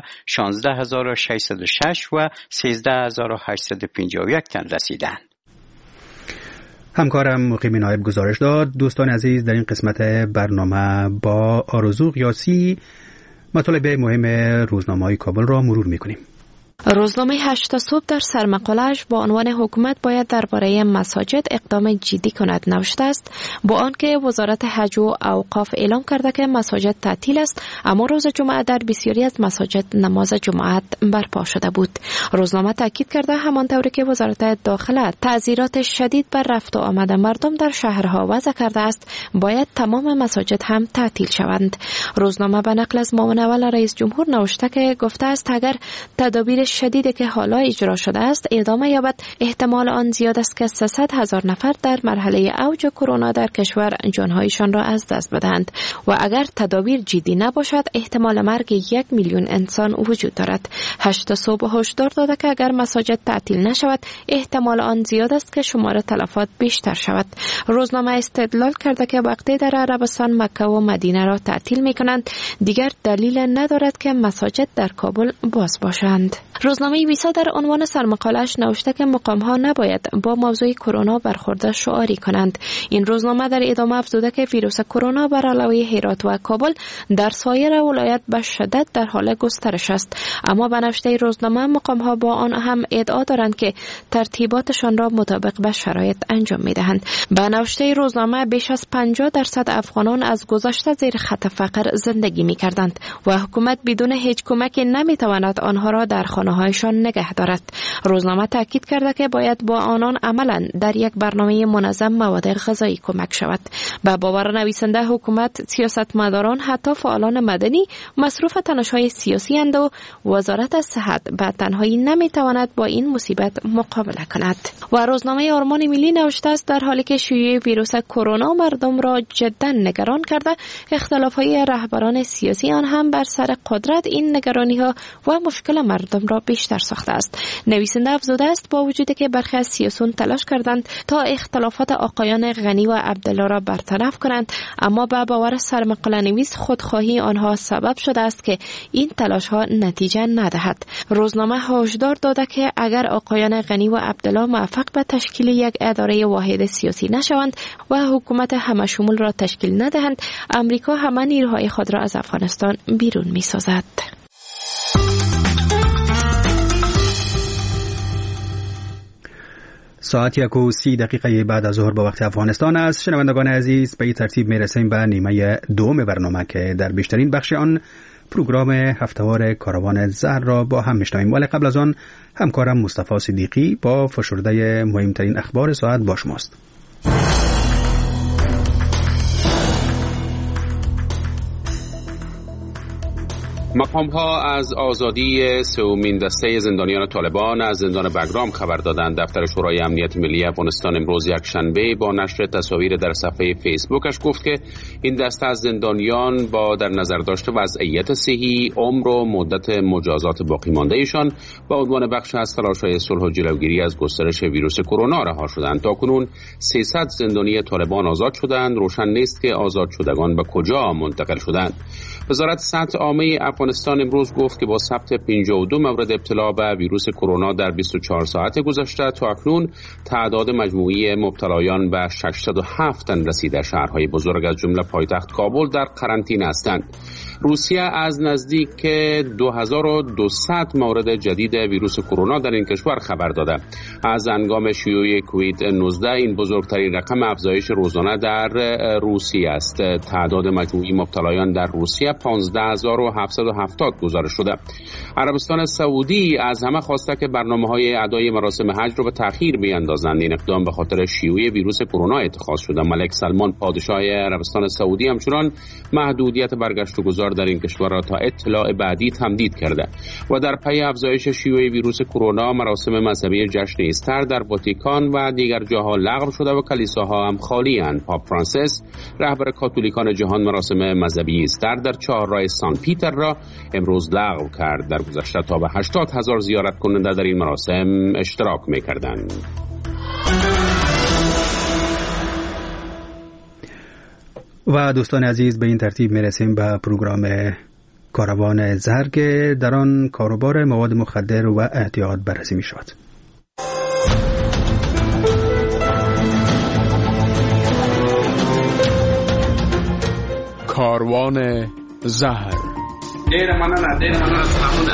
16,606 و 13,851 تن رسیدند. همکارم مقیم نایب گزارش داد. دوستان عزیز، در این قسمت برنامه با آرزو قیاسی مطالب مهم روزنامه‌های کابل را مرور می‌کنیم. روزنامه 8 صبح در سرمقاله‌اش با عنوان حکومت باید درباره مساجد اقدام جدی کند نوشته است، با آنکه وزارت حج و اوقاف اعلام کرده که مساجد تعطیل است، اما روز جمعه در بسیاری از مساجد نماز جمعه برپا شده بود. روزنامه تاکید کرده همانطوری که وزارت داخله تعزیرات شدید بر رفت و آمد مردم در شهرها وضع کرده است، باید تمام مساجد هم تعطیل شوند. روزنامه به نقل از معاون اول رئیس جمهور نوشته که گفته است اگر تدابیر شدیدی که حالا اجرا شده است ادامه یابد، احتمال آن زیاد است که 300,000 نفر در مرحله اوج کرونا در کشور جانهایشان را از دست بدهند و اگر تدابیر جدی نباشد احتمال مرگ 1,000,000 انسان وجود دارد. 8 صبح هشدار داده که اگر مساجد تعطیل نشود احتمال آن زیاد است که شمار تلفات بیشتر شود. روزنامه استدلال کرده که وقتی در عربستان مکه و مدینه را تعطیل می‌کنند دیگر دلیل ندارد که مساجد در کابل باز باشند. روزنامه ویسا در عنوان سرمقاله‌اش نوشته که مقام‌ها نباید با موضوع کرونا برخورد شعاری کنند. این روزنامه در ادامه افزوده که ویروس کرونا بر علاوه هرات و کابل در سایر ولایات به شدت در حال گسترش است، اما به نوشته روزنامه مقام‌ها با آن هم ادعا دارند که ترتیباتشان را مطابق به شرایط انجام می‌دهند. به نوشته روزنامه بیش از 50% افغانان از گذشته زیر خط فقر زندگی می‌کردند و حکومت بدون هیچ کمکی نمی‌تواند آنها را در خانه خانه‌هایشان نگه دارد. روزنامه تاکید کرده که باید با آنان عملاً در یک برنامه منظم مواد غذایی کمک شود. به باور نویسنده حکومت، سیاستمداران، حتی فعالان مدنی مصروف تلاش‌های سیاسی اند و وزارت صحت به تنهایی نمیتواند با این مصیبت مقابله کند. و روزنامه آرمان ملی نوشته است در حالی که شیوع ویروس کرونا مردم را جدا نگران کرده، اختلاف‌های رهبران سیاسی آن هم بر سر قدرت این نگرانی‌ها و مشکل مردم را بیشتر ساخته است. نویسنده افزوده است با وجودی که برخی از سیاسیون تلاش کردند تا اختلافات آقایان غنی و عبدالله را برطرف کنند، اما به باور سرمقاله نویس خودخواهی آنها سبب شده است که این تلاش‌ها نتیجه ندهد. روزنامه هشدار داده که اگر آقایان غنی و عبدالله موفق به تشکیل یک اداره واحد سیاسی نشوند و حکومت همه شمول را تشکیل ندهند، امریکا همه نیروهای خود را از افغانستان بیرون می‌سازد. ساعت 1:30 بعد از ظهر به وقت افغانستان است. شنوندگان عزیز، به این ترتیب میرسیم به نیمه دوم برنامه که در بیشترین بخش آن پروگرام هفتهوار کاروان زهر را با هم میشنویم. ولی قبل از آن همکارم مصطفی صدیقی با فشرده مهمترین اخبار ساعت با شماست. مقام‌ها از آزادی سومین دسته زندانیان طالبان از زندان بگرام خبر دادند. دفتر شورای امنیت ملی افغانستان امروز یکشنبه با نشر تصاویر در صفحه فیسبوکش گفت که این دسته از زندانیان با در نظر داشته وضعیت صحی، عمر و مدت مجازات باقی مانده ایشان با عنوان بخش از تلاش‌های صلح و جلوگیری از گسترش ویروس کرونا رها شدند. تاکنون 300 زندانی طالبان آزاد شدند. روشن نیست که آزاد شدگان به کجا منتقل شدند. وزارت صحت عامه افغانستان امروز گفت که با ثبت 52 مورد ابتلا به ویروس کرونا در 24 ساعت گذشته تا اکنون تعداد مجموعی مبتلایان به 607 تن رسیده. شهرهای بزرگ از جمله پایتخت کابل در قرنطینه هستند. روسیه از نزدیک 2200 مورد جدید ویروس کرونا در این کشور خبر داده. از هنگام شیوع کووید 19 این بزرگترین رقم افزایش روزانه در روسیه است. تعداد مجموعی مبتلایان در روسیه 15770 گزارش شده. عربستان سعودی از همه خواسته که برنامه‌های ادای مراسم حج را به تأخیر بیاندازند. این اقدام به خاطر شیوع ویروس کرونا اتخاذ شده. ملک سلمان پادشاه عربستان سعودی همچنان محدودیت برگشت و گذار در این کشور را تا اطلاع بعدی تمدید کرده و در پی افزایش شیوع ویروس کرونا مراسم مذهبی جشن ایستر در واتیکان و دیگر جاها لغو شده و کلیساها هم خالی اند. پاپ فرانسیس رهبر کاتولیکان جهان مراسم مذهبی ایستر در چهارراه سان پیتر را امروز لغو کرد. در گذشته تا به 80,000 زیارت کننده در این مراسم اشتراک می‌کردند. و دوستان عزیز، به این ترتیب میرسیم به پروگرام کاروان زهر که در آن کاروبار مواد مخدر و احتیاط بررسی می شود. کاروان زهر. دیر مننه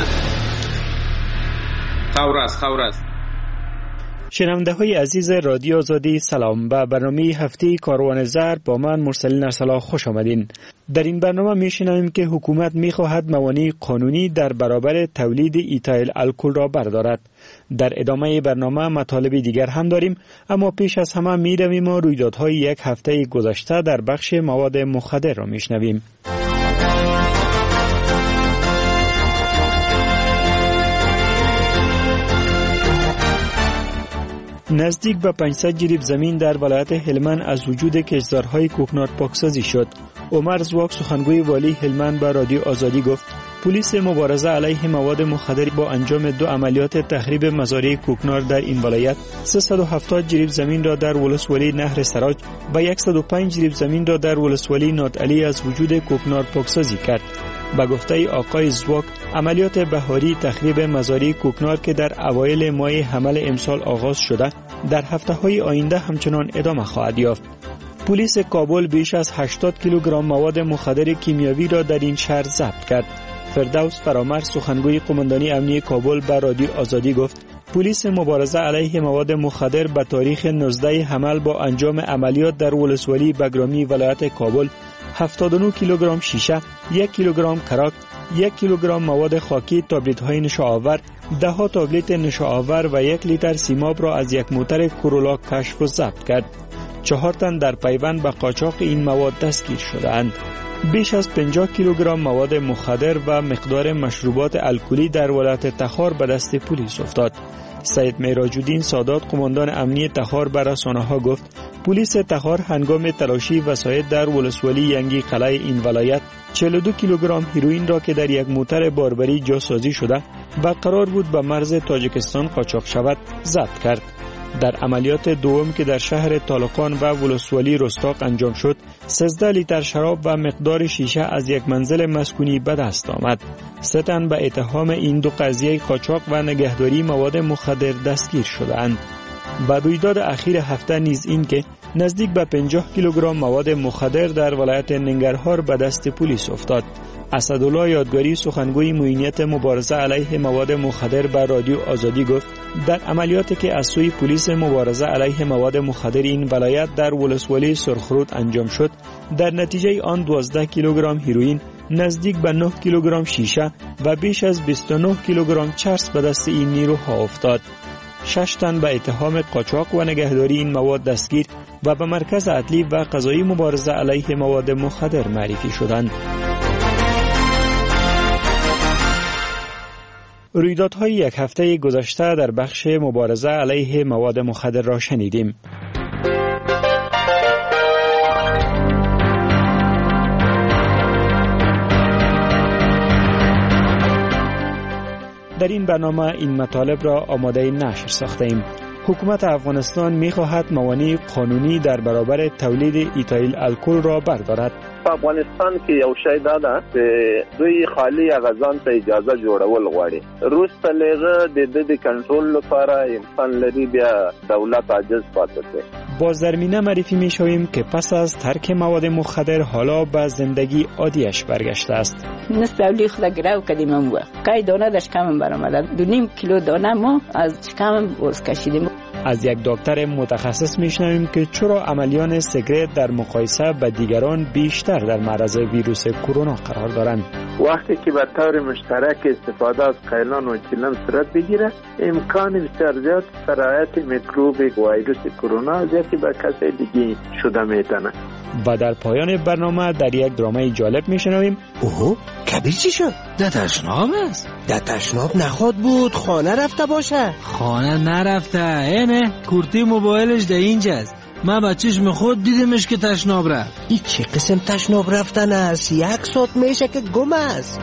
خورست. شنونده های عزیز رادیو آزادی سلام. به برنامه هفته کاروان زهر با من مرسلین ارسلا خوش آمدین. در این برنامه میشنویم که حکومت میخواهد موانع قانونی در برابر تولید ایتایل الکل را بردارد. در ادامه برنامه مطالب دیگر هم داریم، اما پیش از همه میرویم و رویدادهای یک هفته گذشته در بخش مواد مخدر را میشنویم. نزدیک به 500 جریب زمین در ولایت هلمند از وجود کشتزارهای کوکنار پاکسازی شد. عمر زواک سخنگوی والی هلمند به رادیو آزادی گفت پلیس مبارزه علیه مواد مخدر با انجام 2 عملیات تخریب مزارع کوکنار در این ولایت 370 جریب زمین را در ولسوالی نهر سراج و 105 جریب زمین را در ولسوالی نادعلی از وجود کوکنار پاکسازی کرد. با گفته آقای زواک، عملیات بهاری تخریب مزارع کوکنار که در اوایل ماه حمل امسال آغاز شده در هفته‌های آینده همچنان ادامه خواهد یافت. پلیس کابل بیش از 80 کیلوگرم مواد مخدر کیمیاوی را در این شهر ضبط کرد. فردوس فرامرز سخنگوی قماندانی امنیتی کابل به رادیو آزادی گفت پلیس مبارزه علیه مواد مخدر به تاریخ 19 حمل با انجام عملیات در ولسوالی بگرامی ولایت کابل 79 کیلوگرم شیشه، 1 کیلوگرم کراک، 1 کیلوگرم مواد خاکی، تابلت‌های نشاآور 10 تابلت نشاآور و 1 لیتر سیماب را از یک موتر کورولا کشف و ضبط کرد. 4 تن در پیوند به قاچاق این مواد دستگیر شدند. بیش از 50 کیلوگرم مواد مخدر و مقدار مشروبات الکلی در ولایت تخار به دست پلیس افتاد. سید معراج‌الدین سادات قماندان امنی تخار به رسانه‌ها گفت پلیس تخار هنگام تلاشی وسایل در ولسوالی ینگی قلعه این ولایت 42 کیلوگرم هیروئین را که در یک موتر باربری جاسازی شده و قرار بود به مرز تاجیکستان قاچاق شود ضبط کرد. در عملیات دوم که در شهر طالقان و ولسوالی رستاق انجام شد 13 لیتر شراب و مقدار شیشه از یک منزل مسکونی به دست آمد. 3 تن به اتهام این دو قضیه قاچاق و نگهداری مواد مخدر دستگیر شدند. به رویداد اخیر هفته نیز این که نزدیک به 50 کیلوگرم مواد مخدر در ولایت ننگرهار به دست پلیس افتاد. اسدالله یادگاری سخنگوی معینیت مبارزه علیه مواد مخدر به رادیو آزادی گفت در عملیاتی که از سوی پلیس مبارزه علیه مواد مخدر این ولایت در ولسوالی سرخرود انجام شد، در نتیجه آن 12 کیلوگرم هیروئین، نزدیک به 9 کیلوگرم شیشه و بیش از 29 کیلوگرم چرس به دست این نیروها افتاد. 6 تن به اتهام قاچاق و نگهداری این مواد دستگیر و به مرکز عدلی و قضایی مبارزه علیه مواد مخدر معرفی شدند. رویدادهای یک هفته گذشته در بخش مبارزه علیه مواد مخدر را شنیدیم. در این برنامه این مطالب را آماده نشر ساخته ایم. حکومت افغانستان می خواهد موانع قانونی در برابر تولید ایتایل الکل را بردارد. افغانستان کې یو شی دا ده چې دوی خالی غزان ته اجازه جوړول غواړي. روسته لغه د کنټرول لپاره امکان لري بیا دولت عاجز پاتې شي. باز در مینه معرفی می شویم که پس از ترک مواد مخدر حالا به زندگی عادیش برگشته است. نصف اولی خود گرو کردیم امو. کای دانه داشت کم برآمد. 2.5 کیلو دانه ما از کم باز کشیدیم. از یک دکتر متخصص میشنویم که چرا عملیان سیگارت در مقایسه با دیگران بیشتر در معرض ویروس کرونا قرار دارند. وقتی که به طور مشترک استفاده از قیلان و چیلان صورت بگیره، امکان بسیار زیاد سرایت میکروب ویروس کرونا زیادی به کسی دیگه شده میتونه. و در پایان برنامه در یک درامه جالب میشنویم اوه کبیر چی شد؟ ده تشناب است. ده تشناب نخواد بود خانه رفته باشه. خانه نرفته اینه کورتی موبایلش ده اینجاست. من بچهش خود دیدمش که تشناب رفت. این چه قسم تشناب رفتن است؟ 1 ساعت میشه که گم است.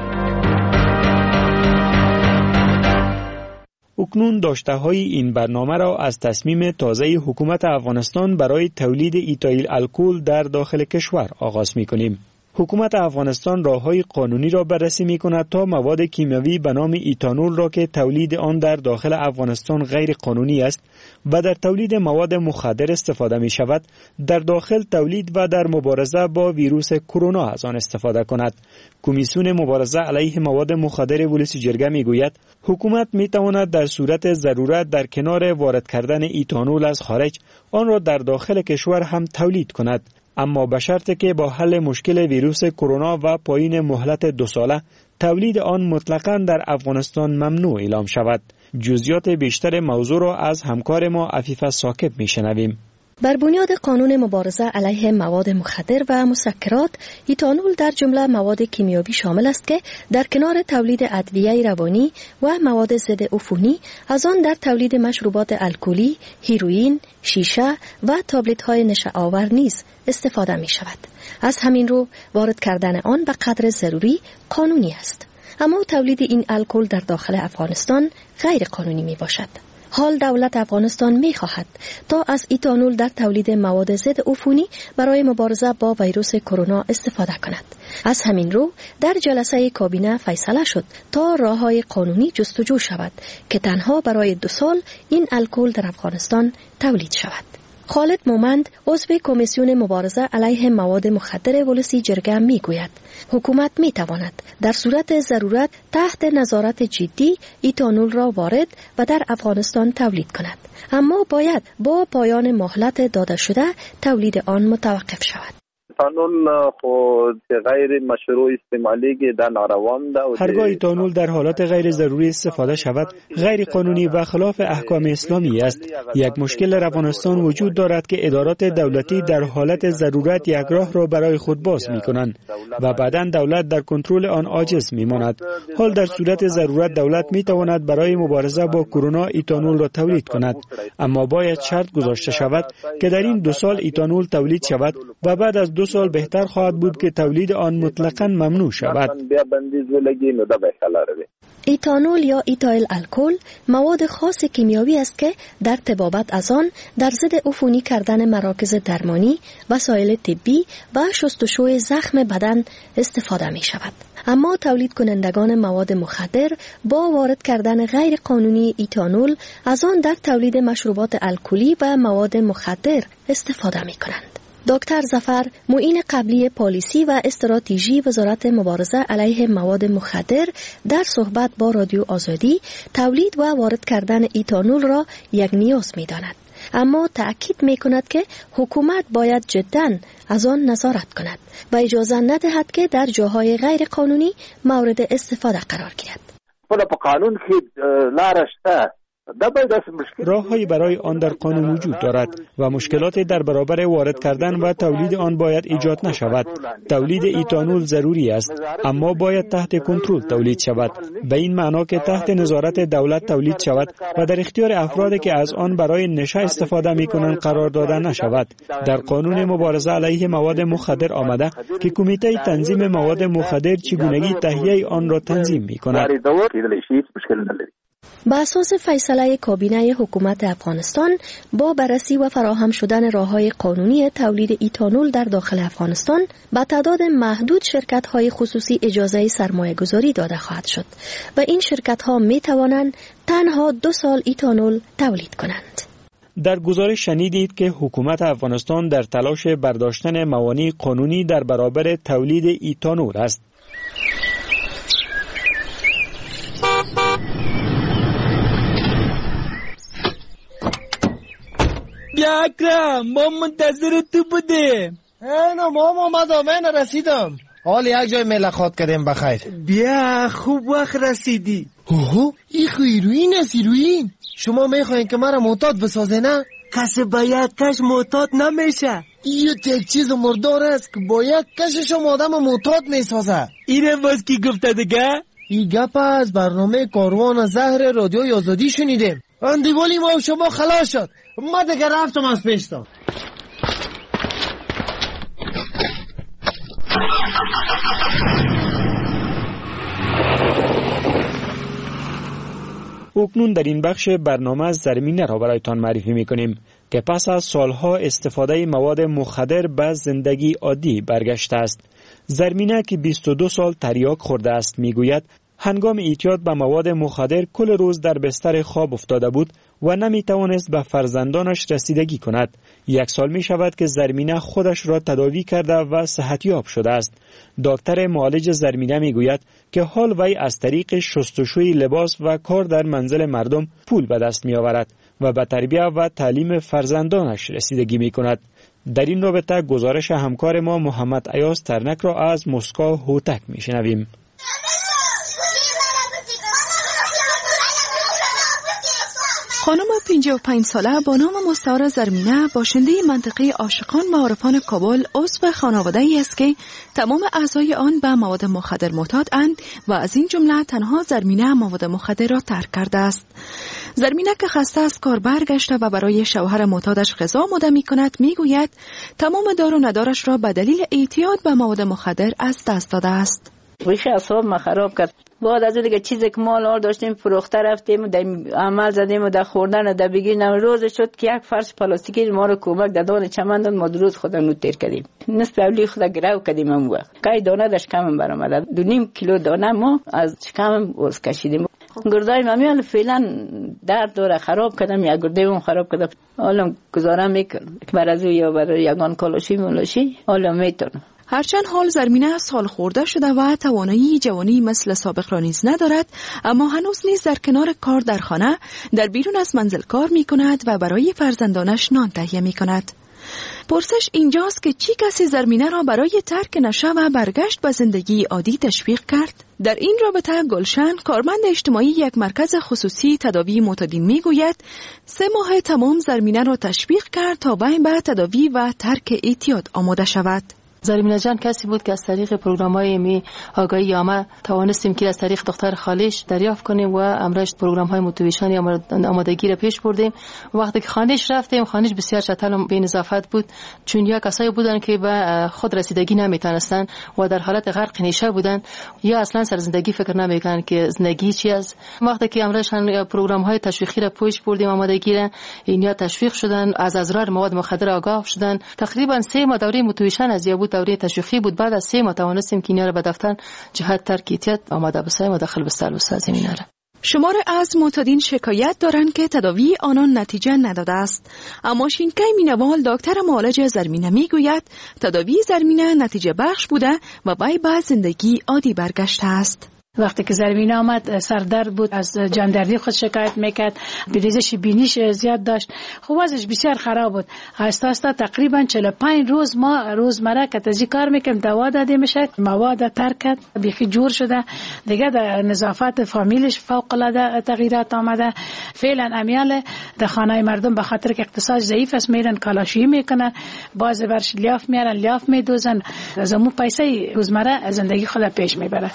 اکنون داشته های این برنامه را از تصمیم تازه حکومت افغانستان برای تولید ایتایل الکل در داخل کشور آغاز می کنیم. حکومت افغانستان راههای قانونی را بررسی می کند تا مواد کیمیاوی به نام ایتانول را که تولید آن در داخل افغانستان غیر قانونی است و در تولید مواد مخدر استفاده می شود، در داخل تولید و در مبارزه با ویروس کرونا از آن استفاده کند. کمیسیون مبارزه علیه مواد مخدر ولسی جرگه می گوید حکومت می تواند در صورت ضرورت در کنار وارد کردن ایتانول از خارج آن را در داخل کشور هم تولید کند، اما به شرطی که با حل مشکل ویروس کرونا و پایین مهلت 2 ساله تولید آن مطلقاً در افغانستان ممنوع اعلام شود. جزئیات بیشتر موضوع را از همکار ما عفیفه ثاقب میشنویم. بر بنیاد قانون مبارزه علیه مواد مخدر و مسکرات، ایتانول در جمله مواد کیمیایی شامل است که در کنار تولید ادویه روانی و مواد ضد عفونی از آن در تولید مشروبات الکلی، هیروئین، شیشه و تابلت‌های نشه‌آور نیز استفاده می شود. از همین رو وارد کردن آن به قدر ضروری قانونی است. اما تولید این الکل در داخل افغانستان غیر قانونی می باشد. حال دولت افغانستان می خواهد تا از ایتانول در تولید مواد ضد عفونی برای مبارزه با ویروس کرونا استفاده کند. از همین رو در جلسه کابینه فیصله شد تا راههای قانونی جستجو شود که تنها برای 2 سال این الکل در افغانستان تولید شود. خالد مومند عضو کمیسیون مبارزه علیه مواد مخدر ولسی جرگه می گوید حکومت می تواند در صورت ضرورت تحت نظارت جدی ایتانول را وارد و در افغانستان تولید کند، اما باید با پایان مهلت داده شده تولید آن متوقف شود. ایتانول خود غیر مشروع استعمالی که در ناروان ده. هرگاه ایتانول در حالات غیر ضروری استفاده شود غیر قانونی و خلاف احکام اسلامی است. یک مشکل در افغانستان وجود دارد که ادارات دولتی در حالت ضرورت یک راه را برای خود باز می‌کنند و بعداً دولت در کنترل آن عاجز می‌ماند. حال در صورت ضرورت دولت می‌تواند برای مبارزه با کرونا ایتانول را تولید کند، اما باید شرط گذاشته شود که در این 2 سال ایتانول تولید شود و بعد از 2 سال بهتر خواهد بود که تولید آن مطلقاً ممنوع شود. ایتانول یا ایتایل الکل مواد خاص کیمیایی است که در طبابت از آن در ضد عفونی کردن مراکز درمانی، وسایل طبی و شستشوی زخم بدن استفاده می شود. اما تولید کنندگان مواد مخدر با وارد کردن غیر قانونی ایتانول از آن در تولید مشروبات الکلی و مواد مخدر استفاده می کنند. دکتر ظفر، معین قبلی پالیسی و استراتژی وزارت مبارزه علیه مواد مخدر، در صحبت با رادیو آزادی تولید و وارد کردن ایتانول را یک نیاز می داند. اما تأکید می کند که حکومت باید جداً از آن نظارت کند و اجازه ندهد که در جاهای غیر قانونی مورد استفاده قرار گیرد. خود په قانون کې لار شته. راه‌هایی برای آن در قانون وجود دارد و مشکلات در برابر وارد کردن و تولید آن باید ایجاد نشود. تولید ایتانول ضروری است، اما باید تحت کنترل تولید شود، به این معنا که تحت نظارت دولت تولید شود و در اختیار افرادی که از آن برای نشه استفاده می‌کنند قرار داده نشود. در قانون مبارزه علیه مواد مخدر آمده که کمیته تنظیم مواد مخدر چگونگی تهیه آن را تنظیم می‌کند. با اساس فیصله کابینه حکومت افغانستان با بررسی و فراهم شدن راه‌های قانونی تولید ایتانول در داخل افغانستان به تعداد محدود شرکت‌های خصوصی اجازه سرمایه‌گذاری داده خواهد شد و این شرکت‌ها می‌توانند تنها 2 سال ایتانول تولید کنند. در گزارش شنیدید که حکومت افغانستان در تلاش برداشتن موانع قانونی در برابر تولید ایتانول است. بیا اکرم، ما منتظر تو بودیم. اینا ما من رسیدم. حال یک جای ملاقات کردیم بخیر. بیا خوب وقت رسیدی. اوه این هیروئین است. هیروئین شما میخواین که مرا معتاد بسازه نه؟ کسی با یک کش معتاد نمیشه. این یک چیز مردار است که با یک کشش آدم معتاد میسازه. اینه باز کی گفته دیگه؟ این گپ از برنامه کاروان زهر رادیوی آزادی شنیدیم. اندیوالی ما و شما خلاص شد. ما دیگه رفتم از پیشتان. اکنون در این بخش برنامه زرمینه را برایتان معرفی می‌کنیم که پس از سالها استفاده مواد مخدر به زندگی عادی برگشته است. زرمینه که 22 سال تریاک خورده است میگوید هنگام اعتیاد به مواد مخدر کل روز در بستر خواب افتاده بود و نمیتوانست به فرزندانش رسیدگی کند. 1 سال می شود که زرمینه خودش را تداوی کرده و صحتیاب شده است. دکتر معالج زرمینه می گوید که حال وی از طریق شستشوی لباس و کار در منزل مردم پول به دست می آورد و به تربیت و تعلیم فرزندانش رسیدگی می کند. در این رابطه گزارش همکار ما محمد ایاز ترنک را از مسکو هوتک می شنویم. خانم 55 ساله با نام مستعار زرمینه باشنده منطقه عاشقان و عارفان کابل عضو خانواده ای است که تمام اعضای آن به مواد مخدر معتاد اند و از این جمله تنها زرمینه مواد مخدر را ترک کرده است. زرمینه که خسته از کار برگشته و برای شوهر معتادش غذا آماده می کند می گوید تمام دار و ندارش را به دلیل اعتیاد به مواد مخدر از دست داده است. ریشه اعصاب ما خراب کرد. بعد از دیگه چیزی که مال آور داشتیم فروخته رفتیم و عمل زدیم و در خوردن و در بگیرن روز شد که یک فرش پلاستیکی ما رو کمک دادن چمن داد ما روز خودم نو تیر کردیم. نصف اولی خود گرو کردیم اون وقت. کای دانه داش کم برآمد. 2.5 کیلو دانه ما از شکمم باز کشیدیم. گردای مامیان فعلا درد داره خراب کردم یا گرده اون خراب کردم. حالا گزارم میکنم بر از یا برای یگان کالاشی مولاشی حالا میتونم. هرچند حال زرمینه سال خورده شده و توانایی جوانی مثل سابق را نیز ندارد، اما هنوز نیز در کنار کار در خانه در بیرون از منزل کار می کند و برای فرزندانش نان تهیه می کند. پرسش اینجاست که چی کسی زرمینه را برای ترک نشه و برگشت به زندگی عادی تشویق کرد؟ در این رابطه گلشن، کارمند اجتماعی یک مرکز خصوصی تداوی معتادین میگوید 3 ماه تمام زرمینه را تشویق کرد تا وی به تداوی و ترک اعتیاد آماده شود. زرمینه جان کسی بود که از طریق پروگرام‌های می آگاهی یامه توانستیم که از طریق دختر خالش دریافت کنیم و امرش پروگرام‌های موتیویشنی آمادگی را پیش بردیم. وقتی که خانه‌اش رفتیم، خانه‌اش بسیار چتل و بی‌نظافت بود، چون یا کسایی بودن که به خود رسیدگی نمی‌تونستن و در حالت غرق نیشه بودن یا اصلا سر زندگی فکر نمی‌کنن که زندگی چی است. وقتی که امرش پروگرام‌های تشویقی را پیش بردیم آمادگی را، اینیا تشویق شدن، از اضرار مواد مخدر آگاه شدن. تقریبا 3 ماه دوره موتیویشن از یا دوره تشویقی بود. بعد از 3 ماه توانستیم که اینا رو به دفتر جهت ترک اعتیاد آماده بسازیم و داخل بستر بسازیم. اینا رو شمار از معتادین شکایت دارند که تداوی آنان نتیجه نداده است. اما شینکای مینوال دکتر معالج زرمینه میگوید تداوی زرمینه نتیجه بخش بوده و وی به زندگی عادی برگشته است. وقتی که زرمینه آمد سردرد بود، از جاندردی خود شکایت میکرد، بریزش بینیش زیاد داشت، خب وضعش بسیار خراب بود. آهسته تقریبا 45 روز ما روزمره که تزی کار میکنیم، دوا داده میشه، مواد ترک کرد، بیخی جور شده دیگه. در نظافت فامیلش فوق العاده تغییرات آمده. فعلا امیال در خانه مردم به خاطر که اقتصاد ضعیف است میرن کالاشویی میکنن، باز برش لیاف میارن، لیاف میدوزن، از اون پیسه روزمره زندگی خود پیش میبره.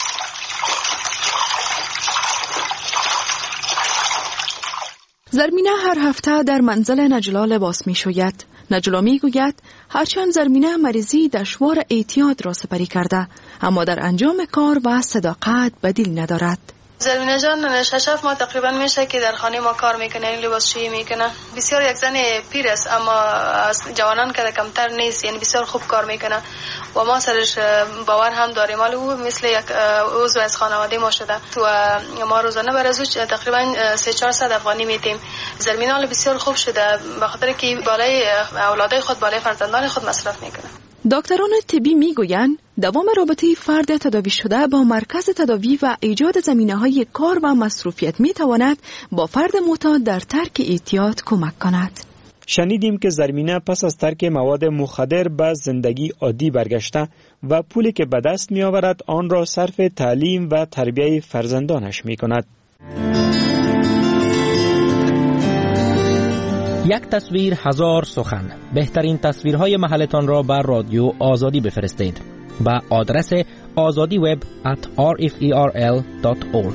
زرمینه هر هفته در منزل نجلا لباس می شوید. نجلا می گوید هرچند زرمینه مریضی دشوار اعتیاد را سپری کرده، اما در انجام کار و صداقت بدیل ندارد. زرمینه جان 6 ماه تقریبا میشه که در خانه ما کار میکنه، این لباسشویی میکنه. بسیار یک زن پیر است اما از جوانان که کمتر نیست، یعنی بسیار خوب کار میکنه و ما سرش باور هم داریم. ولی او مثل یک عضو از خانواده ما شده و ما روزانه بر ازش تقریبا 3-4 ساعت افغانی میدیم. زرمینه حال بسیار خوب شده به خاطر که بالای اولادای خود، بالای فرزندان خود مصرف میکنه. دکتران طبی میگویند دوام رابطه فرد تداوی شده با مرکز تداوی و ایجاد زمینه‌های کار و مصروفیت میتواند با فرد معتاد در ترک اعتیاد کمک کند. شنیدیم که زرمینه پس از ترک مواد مخدر به زندگی عادی برگشته و پولی که به دست می آورد آن را صرف تعلیم و تربیت فرزندانش می کند. یک تصویر 1000 سخن. بهترین تصویرهای محلتان را بر رادیو آزادی بفرستید با آدرس azadiweb@rferl.org.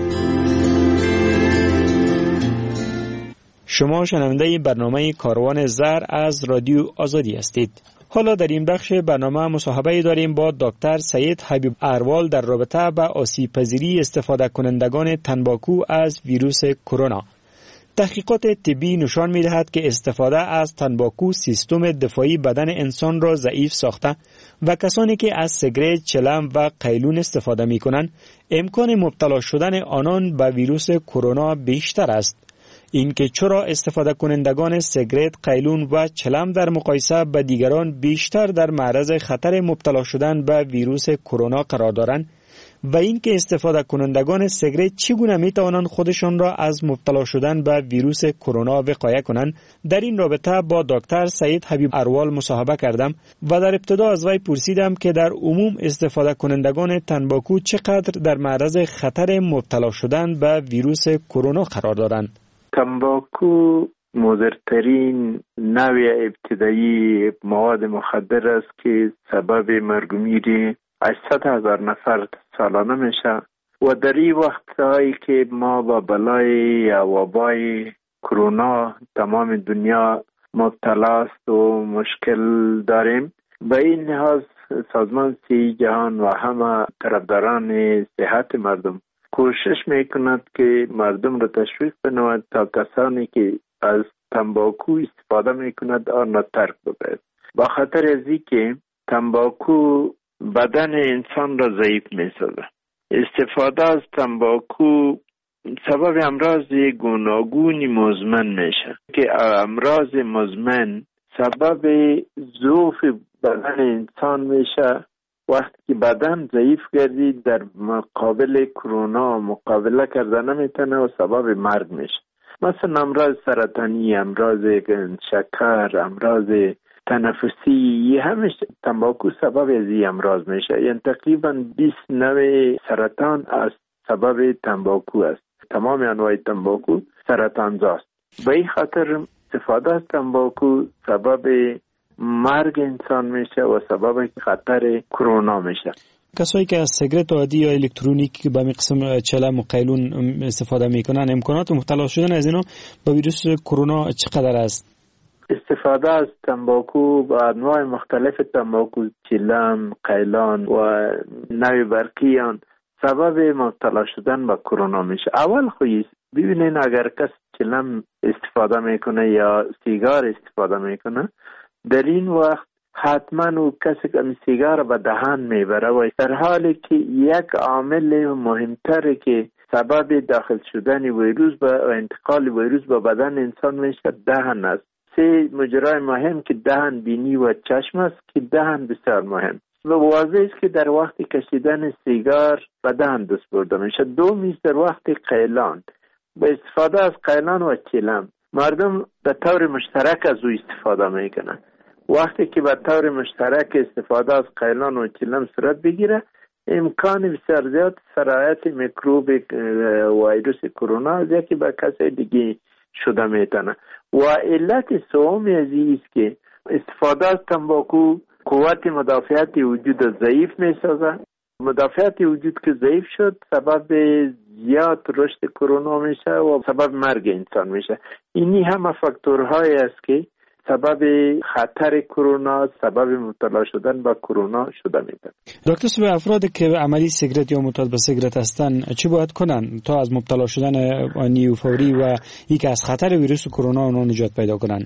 شما شنونده برنامه کاروان زر از رادیو آزادی هستید. حالا در این بخش برنامه مصاحبه داریم با دکتر سید حبیب اروال در رابطه با آسیب پذیری استفاده کنندگان تنباکو از ویروس کرونا. تحقیقات طبی نشان می‌دهد که استفاده از تنباکو سیستم دفاعی بدن انسان را ضعیف ساخته و کسانی که از سیگرت، چلم و قیلون استفاده می‌کنند امکان مبتلا شدن آنان به ویروس کرونا بیشتر است. اینکه چرا استفاده کنندگان سیگرت، قیلون و چلم در مقایسه با دیگران بیشتر در معرض خطر مبتلا شدن به ویروس کرونا قرار دارند و اینکه استفاده کنندگان سیگرت چگونه می توانند خودشان را از مبتلا شدن به ویروس کرونا وقایه کنند، در این رابطه با دکتر سید حبیب اروال مصاحبه کردم و در ابتدا از وی پرسیدم که در عموم استفاده کنندگان تنباکو چقدر در معرض خطر مبتلا شدن به ویروس کرونا قرار دارند. تنباکو مضرترین نوع ابتدایی مواد مخدر است که سبب مرگ و میر 800,000 نفر سالانه میشه و در این وقتهایی که ما با بلای وبای کرونا تمام دنیا مبتلا است و مشکل داریم، به این لحاظ سازمان صحت جهان و همه طرفداران صحت مردم کوشش میکند که مردم را تشویق کنند تا کسانی که از تنباکو استفاده میکند آن را ترک ببرد. با خاطر از اینکه تنباکو بدن انسان را ضعیف میسازه. استفاده از تنباکو سبب امراض گوناگونی مزمن میشه که امراض مزمن سبب ضعف بدن انسان میشه. وقتی که بدن ضعیف گردی در مقابل کرونا مقابله کرده نمیتونه و سبب مرگ میشه. مثلا امراض سرطانی، امراض شکر، امراض تنفسی، همش تنباکو سبب از این امراض میشه. یعنی تقریبا 20 نوع سرطان از سبب تنباکو است. تمام انواع تنباکو سرطانزاست. به این خاطر استفاده از تنباکو سبب مرگ انسان میشه و سبب خطر کرونا میشه. کسایی که از سیگارت عادی یا الکترونیکی به قسم چلم و قیلون استفاده میکنن، امکانات مبتلا شدن از اینا با ویروس کرونا چقدر است؟ استفاده از تنباکو و انواع مختلف تنباکو، چلم، قیلان و نوع برقیان سبب مبتلا شدن به کرونا میشه. اول خویش ببینین اگر کس چلم استفاده میکنه یا سیگار استفاده میکنه، در این وقت حتما او کسی که سیگار به دهان میبره و در حالی که یک عامل مهمتره که سبب داخل شدن ویروس و انتقال ویروس به بدن انسان میشه دهان است. سه مجرای مهم که دهان، بینی و چشم است که دهان بسیار مهم و واضح است که در وقت کشیدن سیگار به دهان دست برده میشه. دومیش در وقت قیلان، به استفاده از قیلان و چلم مردم به طور مشترک از او استفاده میکنن. وقتی که به طور مشترک استفاده از قیلان و چلم صورت بگیره، امکان بسیار زیاد سرایت میکروب ویروس کرونا از یکی به کسی دیگه شده میتونه. و علت سومی از این است که استفاده از تنباکو قوت مدافعت وجود ضعیف میسازه. مدافعت وجود که ضعیف شد سبب زیاد رشد کرونا میشه و سبب مرگ انسان میشه. اینی همه فاکتورهایی است که سبب خطر کرونا، سبب مبتلا شدن با کرونا شده میده. دکتر صاحب، افرادی که عملی سیگارت یا معتاد به سیگارت هستن چی باید کنن تا از مبتلا شدن نیوفوری و یک از خطر ویروس کرونا اونها نجات پیدا کنن؟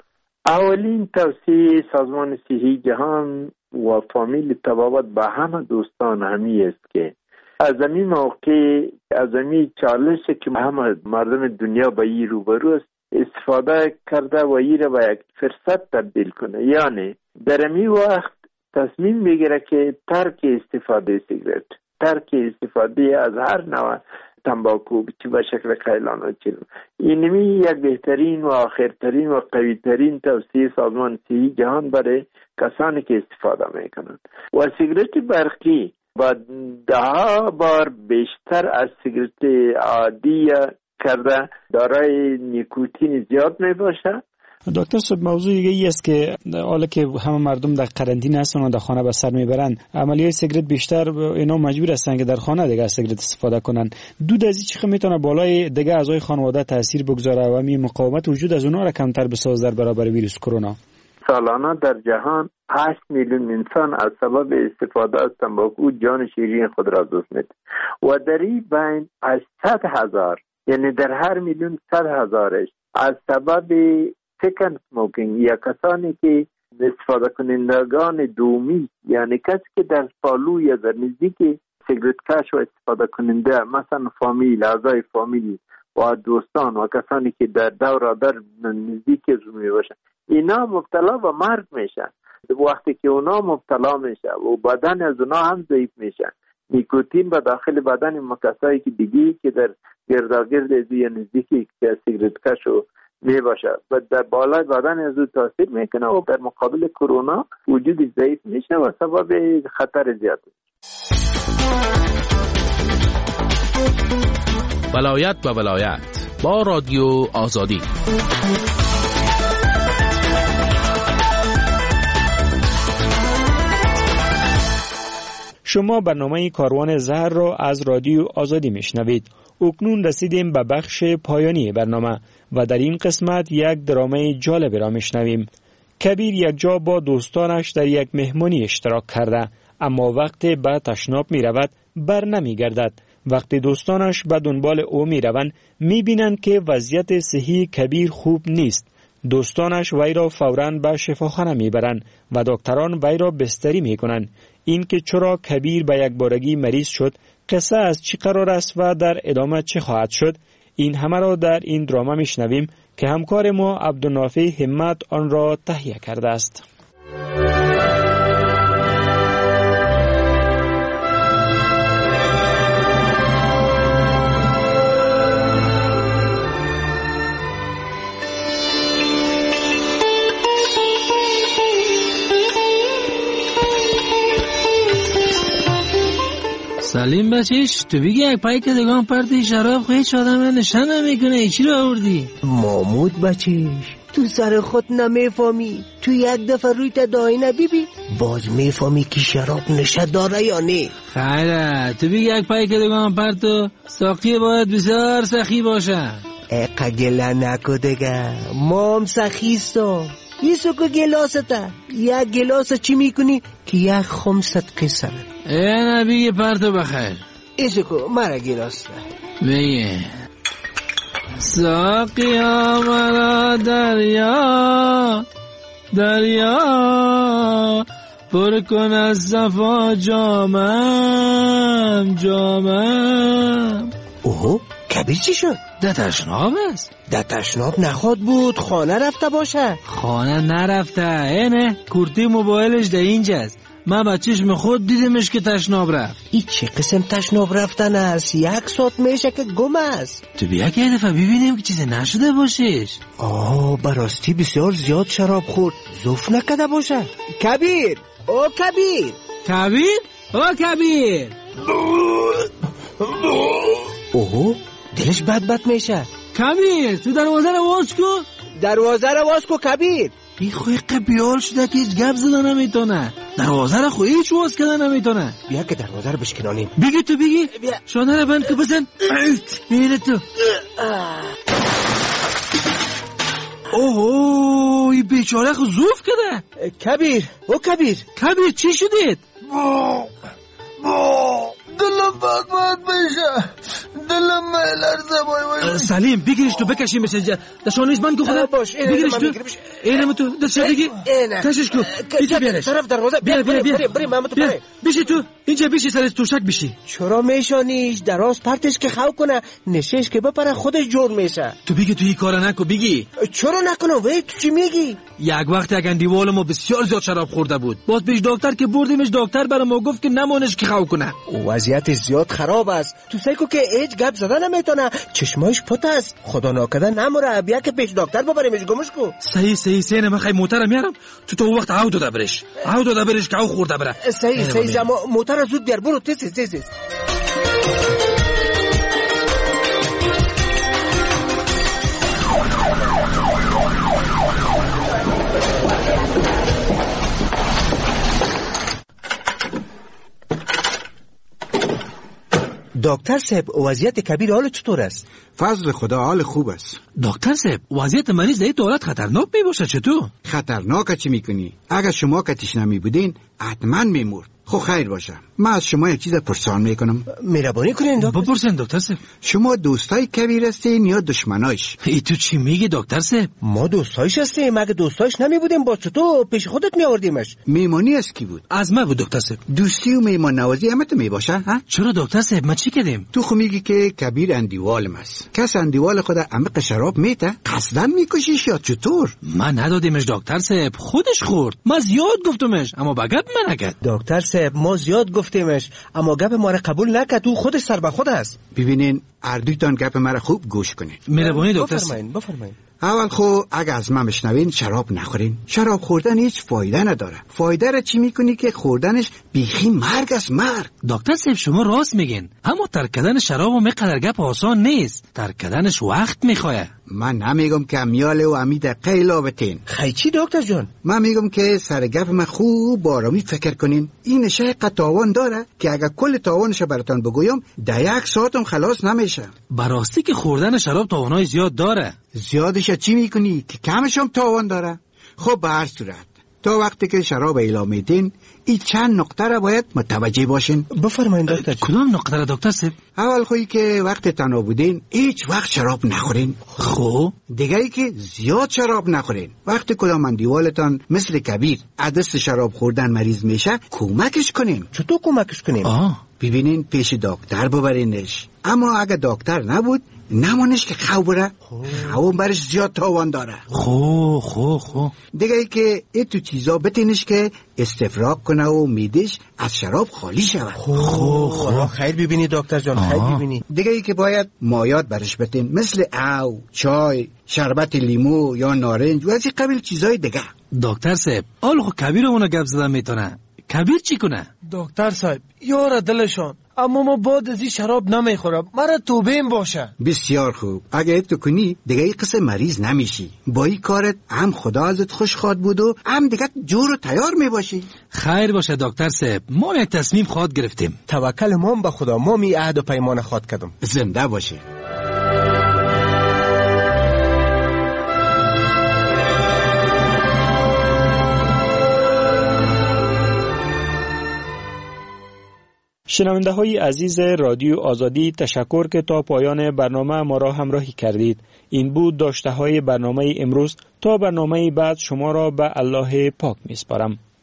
اولین توصیه سازمان صحی جهان و فامیل طبابت به همه دوستان همی است که از این موقع، از این چالش که همه مردم دنیا با این روبرو است، استفاده کرده و این را به یک فرصت تبدیل کنه. یعنی در این وقت تصمیم بگیره که ترک استفاده سیگارت، ترک استفاده از هر نوع تنباکو چه به شکل قیلان و چلم. اینمی یک بهترین و آخرترین و قویترین توصیه سازمان صحی جهان برای کسانی که استفاده میکنند. و سیگارت برقی با 10 بار بیشتر از سیگارت عادی کرده دارای نیکوتین زیاد می باشه. دکتر صاحب، موضوع دیگه ای است که حالا که همه مردم در قرنطینه هستن و در خانه به سر میبرن، عملیات سیگارت بیشتر اینا مجبور هستن که در خانه دیگه سیگارت استفاده کنن. دود از این چیخه میتونه بالای دیگه اعضای خانواده تاثیر بگذاره و می مقاومت وجود از اونها را کمتر بسازه در برابر ویروس کرونا. سالانه در جهان 8 میلیون انسان از سبب استفاده از تنباکو جان شیرین خود را دست میده و در این بین 800,000 یعنی در هر میلیون 100,000 از سبب سکند سموکینگ یا کسانی که استفاده کنندگان دومی، یعنی کسی که در پالو یا در نزدیک سیگارت کش و استفاده کننده، مثلا فامیل، اعضای فامیل و دوستان و کسانی که در دور در نزدیک می باشن، اینا مبتلا به مرگ میشن. وقتی که اونا مبتلا میشه و بدن از اونا هم ضعیف میشه، نیکوتین به داخل بدن کسایی که دیگه که در گرداگرد از یا نزدیکی که سیگارت کشو می باشه و در بالای بدن از او تاثیر میکنه و در مقابل کرونا وجود ضعیف میشه و سبب خطر زیاد میشه. ولایت به ولایت با رادیو آزادی. شما برنامه کاروان زهر را از رادیو آزادی میشنوید. اکنون رسیدیم به بخش پایانی برنامه و در این قسمت یک درامه جالب را میشنویم. کبیر یک جا با دوستانش در یک مهمانی اشتراک کرده، اما وقتی به تشناب می رود بر نمی گردد. وقتی دوستانش به دنبال او می روند می بینند که وضعیت صحی کبیر خوب نیست. دوستانش وی را فوراً به شفاخانه می برند و دکتران وی را بستری می کنند. این که چرا کبیر به یک بارگی مریض شد، قصه از چی قرار است و در ادامه چه خواهد شد، این همه را در این دراما میشنویم که همکار ما عبدالنافع همت آن را تهیه کرده است. سلیم بچیش تو بگی یک پای که دگان پرتی شراب خواهی هیچ آدم نشن نمیکنه. چی رو آوردی؟ محمود بچیش تو سر خود نمیفهمی. تو یک دفعه روی تا داینه بیبی باز میفهمی که شراب نشه داره یا نه. خیره تو بگی یک پای که دگان پرتو ساقی باید بسیار سخی باشه. اقا گله نکو دیگه مام سخیستم. ایسو که گلاسته یک گلاس چی میکنی که یک خمست قصه ای نبی پرتو بخیر. ایسو که مرا گلاسته بگه ساقی آمد دریا دریا پر کن از صفا جامم. اوه کبیر چی شد؟ ده تشناب است. ده تشناب نخواد بود خانه رفته باشه. خانه نرفته اینه کورتی موبایلش ده اینجاست. من بچهش خود دیدمش که تشناب رفت. ای چه قسم تشناب رفتن است؟ 1 ساعت میشه که گم است. تو بیا که یه دفعه ببینیم که چیزی نشده باشیش. براستی بسیار زیاد شراب خورد زوف نکده باشه. کبیر او کبیر کبیر او کبیر. اوه دلش بد میشه. کبیر تو دروازه رو باز کن. دروازه رو باز کن کبیر. بی خوی قبیال شده که هیچ گپ زده نمیتونه. دروازه رو خوی هیچ باز کده نمیتونه. بیا که دروازه رو بشکنانیم. بگی تو بگی شانه رو بند که بزن. اینه تو. اوه این بیچاره خو زوف کده. کبیر او کبیر چی شدید؟ دلم باد میشه. دلم میلرزه بای. سلیم بگیرش تو بکشی مثل دشانیش بند که خدا. بگیرش تو. اینم تو دست بگی. کشش کو. اینجا بیارش. طرف دروازه. بیا محمد تو پای. بشی تو. اینجا بشی سر توشک بشی. چرا میشانیش؟ دراز پرتش که خاو کنه. نشش که بپره خودش جور میشه. تو بگی تو این کارا نکو بگی. چرا نکنم وای تو چی میگی؟ یک وقت یک اندیوال ما بسیار زیاد شراب خورده بود. باز پیش دکتر که بردیمش دکتر برام گفت که نمونش که خاو کنه. وضعیت زیاد خراب است. تو سایکو که هیچ گپ زدن نمیتونه. چشمایش پت است. خدا ناکده نموره. بیا که پیش دکتر ببریمش گمش کو. صحیح نه من خیلی موتر میارم. تو وقت عودو دبرش که او خورده بره. صحیح زما موتر زود بیار برو تیز. دکتر صاحب وضعیت کبیر حال چطور است؟ فضل خدا حال خوب است. دکتر صاحب وضعیت مریض در دولت خطرناک می باشه چطور؟ خطرناک چی میکنی؟ اگر شما کتیش نمی بودین حتما میمرد. خب خیر باشه. من از شما یک چیز پرسان میکنم. مهربانی کنین دکتر. بپرسین دکتر صاحب. شما دوستای کبیر هستین یا دشمنایش؟ ای تو چی میگی دکتر صاحب؟ ما دوستایش هستیم. اگه دوستایش نمی بودیم با تو پیش خودت می آوردیمش. میمانی از کی بود؟ از ما بود دکتر صاحب. دوستی و میمان نوازی همت می باشه ها؟ چرا دکتر صاحب ما چی کردیم؟ تو خو میگی که کبیر اندیوالم است. کس اندیوال خود عمق شراب میته؟ قصدن میکشیش یا چطور؟ من ندادیمش دکتر صاحب خودش خورد. من زیاد گفتمش اما بگب من نکرد. دکتر صاحب ما زیاد گفتیمش اما گپ ما را قبول نکرد. تو خودش سر به خود است. ببینین اردویتان گپ مرا خوب گوش کنین. مهربانی دکتر بفرمایید. اول خو اگه از من بشنوین شراب نخورین. شراب خوردن هیچ فایده نداره. فایده را چی میکنی که خوردنش بیخی مرگ است مرگ. دکتر صاحب شما راست میگین اما ترک کردن شراب و مقدر گپ آسان نیست. ترک کردنش وقت میخواه. من نمیگم که امیاله و امید قیلا بتین. خیلی چی دکتر جان؟ من میگم که سر گپ من خوب آرامی فکر کنین. این شای تاوان داره که اگه کل تاوانش براتون بگویم ده 1 ساعتم خلاص نمیشه. براستی که خوردن شراب تاوانای زیاد داره. زیادش چی میکنی که کمش هم تاوان داره؟ خب به هر صورت تا وقتی که شراب اعلام میدین این چند نقطه را باید متوجه باشین. بفرمایید دکتر. کدام نقطه را دکتر صاحب؟ اول خویی که وقت تنها بودین هیچ وقت شراب نخورین. خب دیگری که زیاد شراب نخورین. وقتی کدام اندیوالتان مثل کبیر عدس شراب خوردن مریض میشه کمکش کنین. چطور کمکش کنیم؟ ببینین پیش دکتر ببرینش. اما اگه دکتر نبود نمونش که خو بره. خو برش زیاد تاوان داره. خو دیگه ای که ای تو چیزا بتینش که استفراغ کنه و میدش از شراب خالی شود. خو خیر ببینی دکتر جان خیر ببینی. دیگه ای که باید مایات برش بتین مثل او چای شربت لیمو یا نارنج و از این قبیل چیزای دیگه. دکتر صاحب آلخو کبیرمونو گپ زدن میتونه کبیر چی کنه؟ دکتر صاحب یار دلشان، اما ما بعد از این شراب نمیخورم، مرا توبیم باشه. بسیار خوب، اگه تو کنی دیگه این قسم مریض نمیشی. با این کارت هم خدا ازت خوشخواد بود و هم دیگه جور و تیار میباشی. خیر باشه دکتر صاحب، ما یک تصمیم خود گرفتیم. توکل ما به خدا، ما می عهد و پیمان خود کردم. زنده باشه. شنونده های عزیز رادیو آزادی، تشکر که تا پایان برنامه ما را همراهی کردید. این بود داشته های برنامه امروز. تا برنامه بعد شما را به الله پاک می سپارم.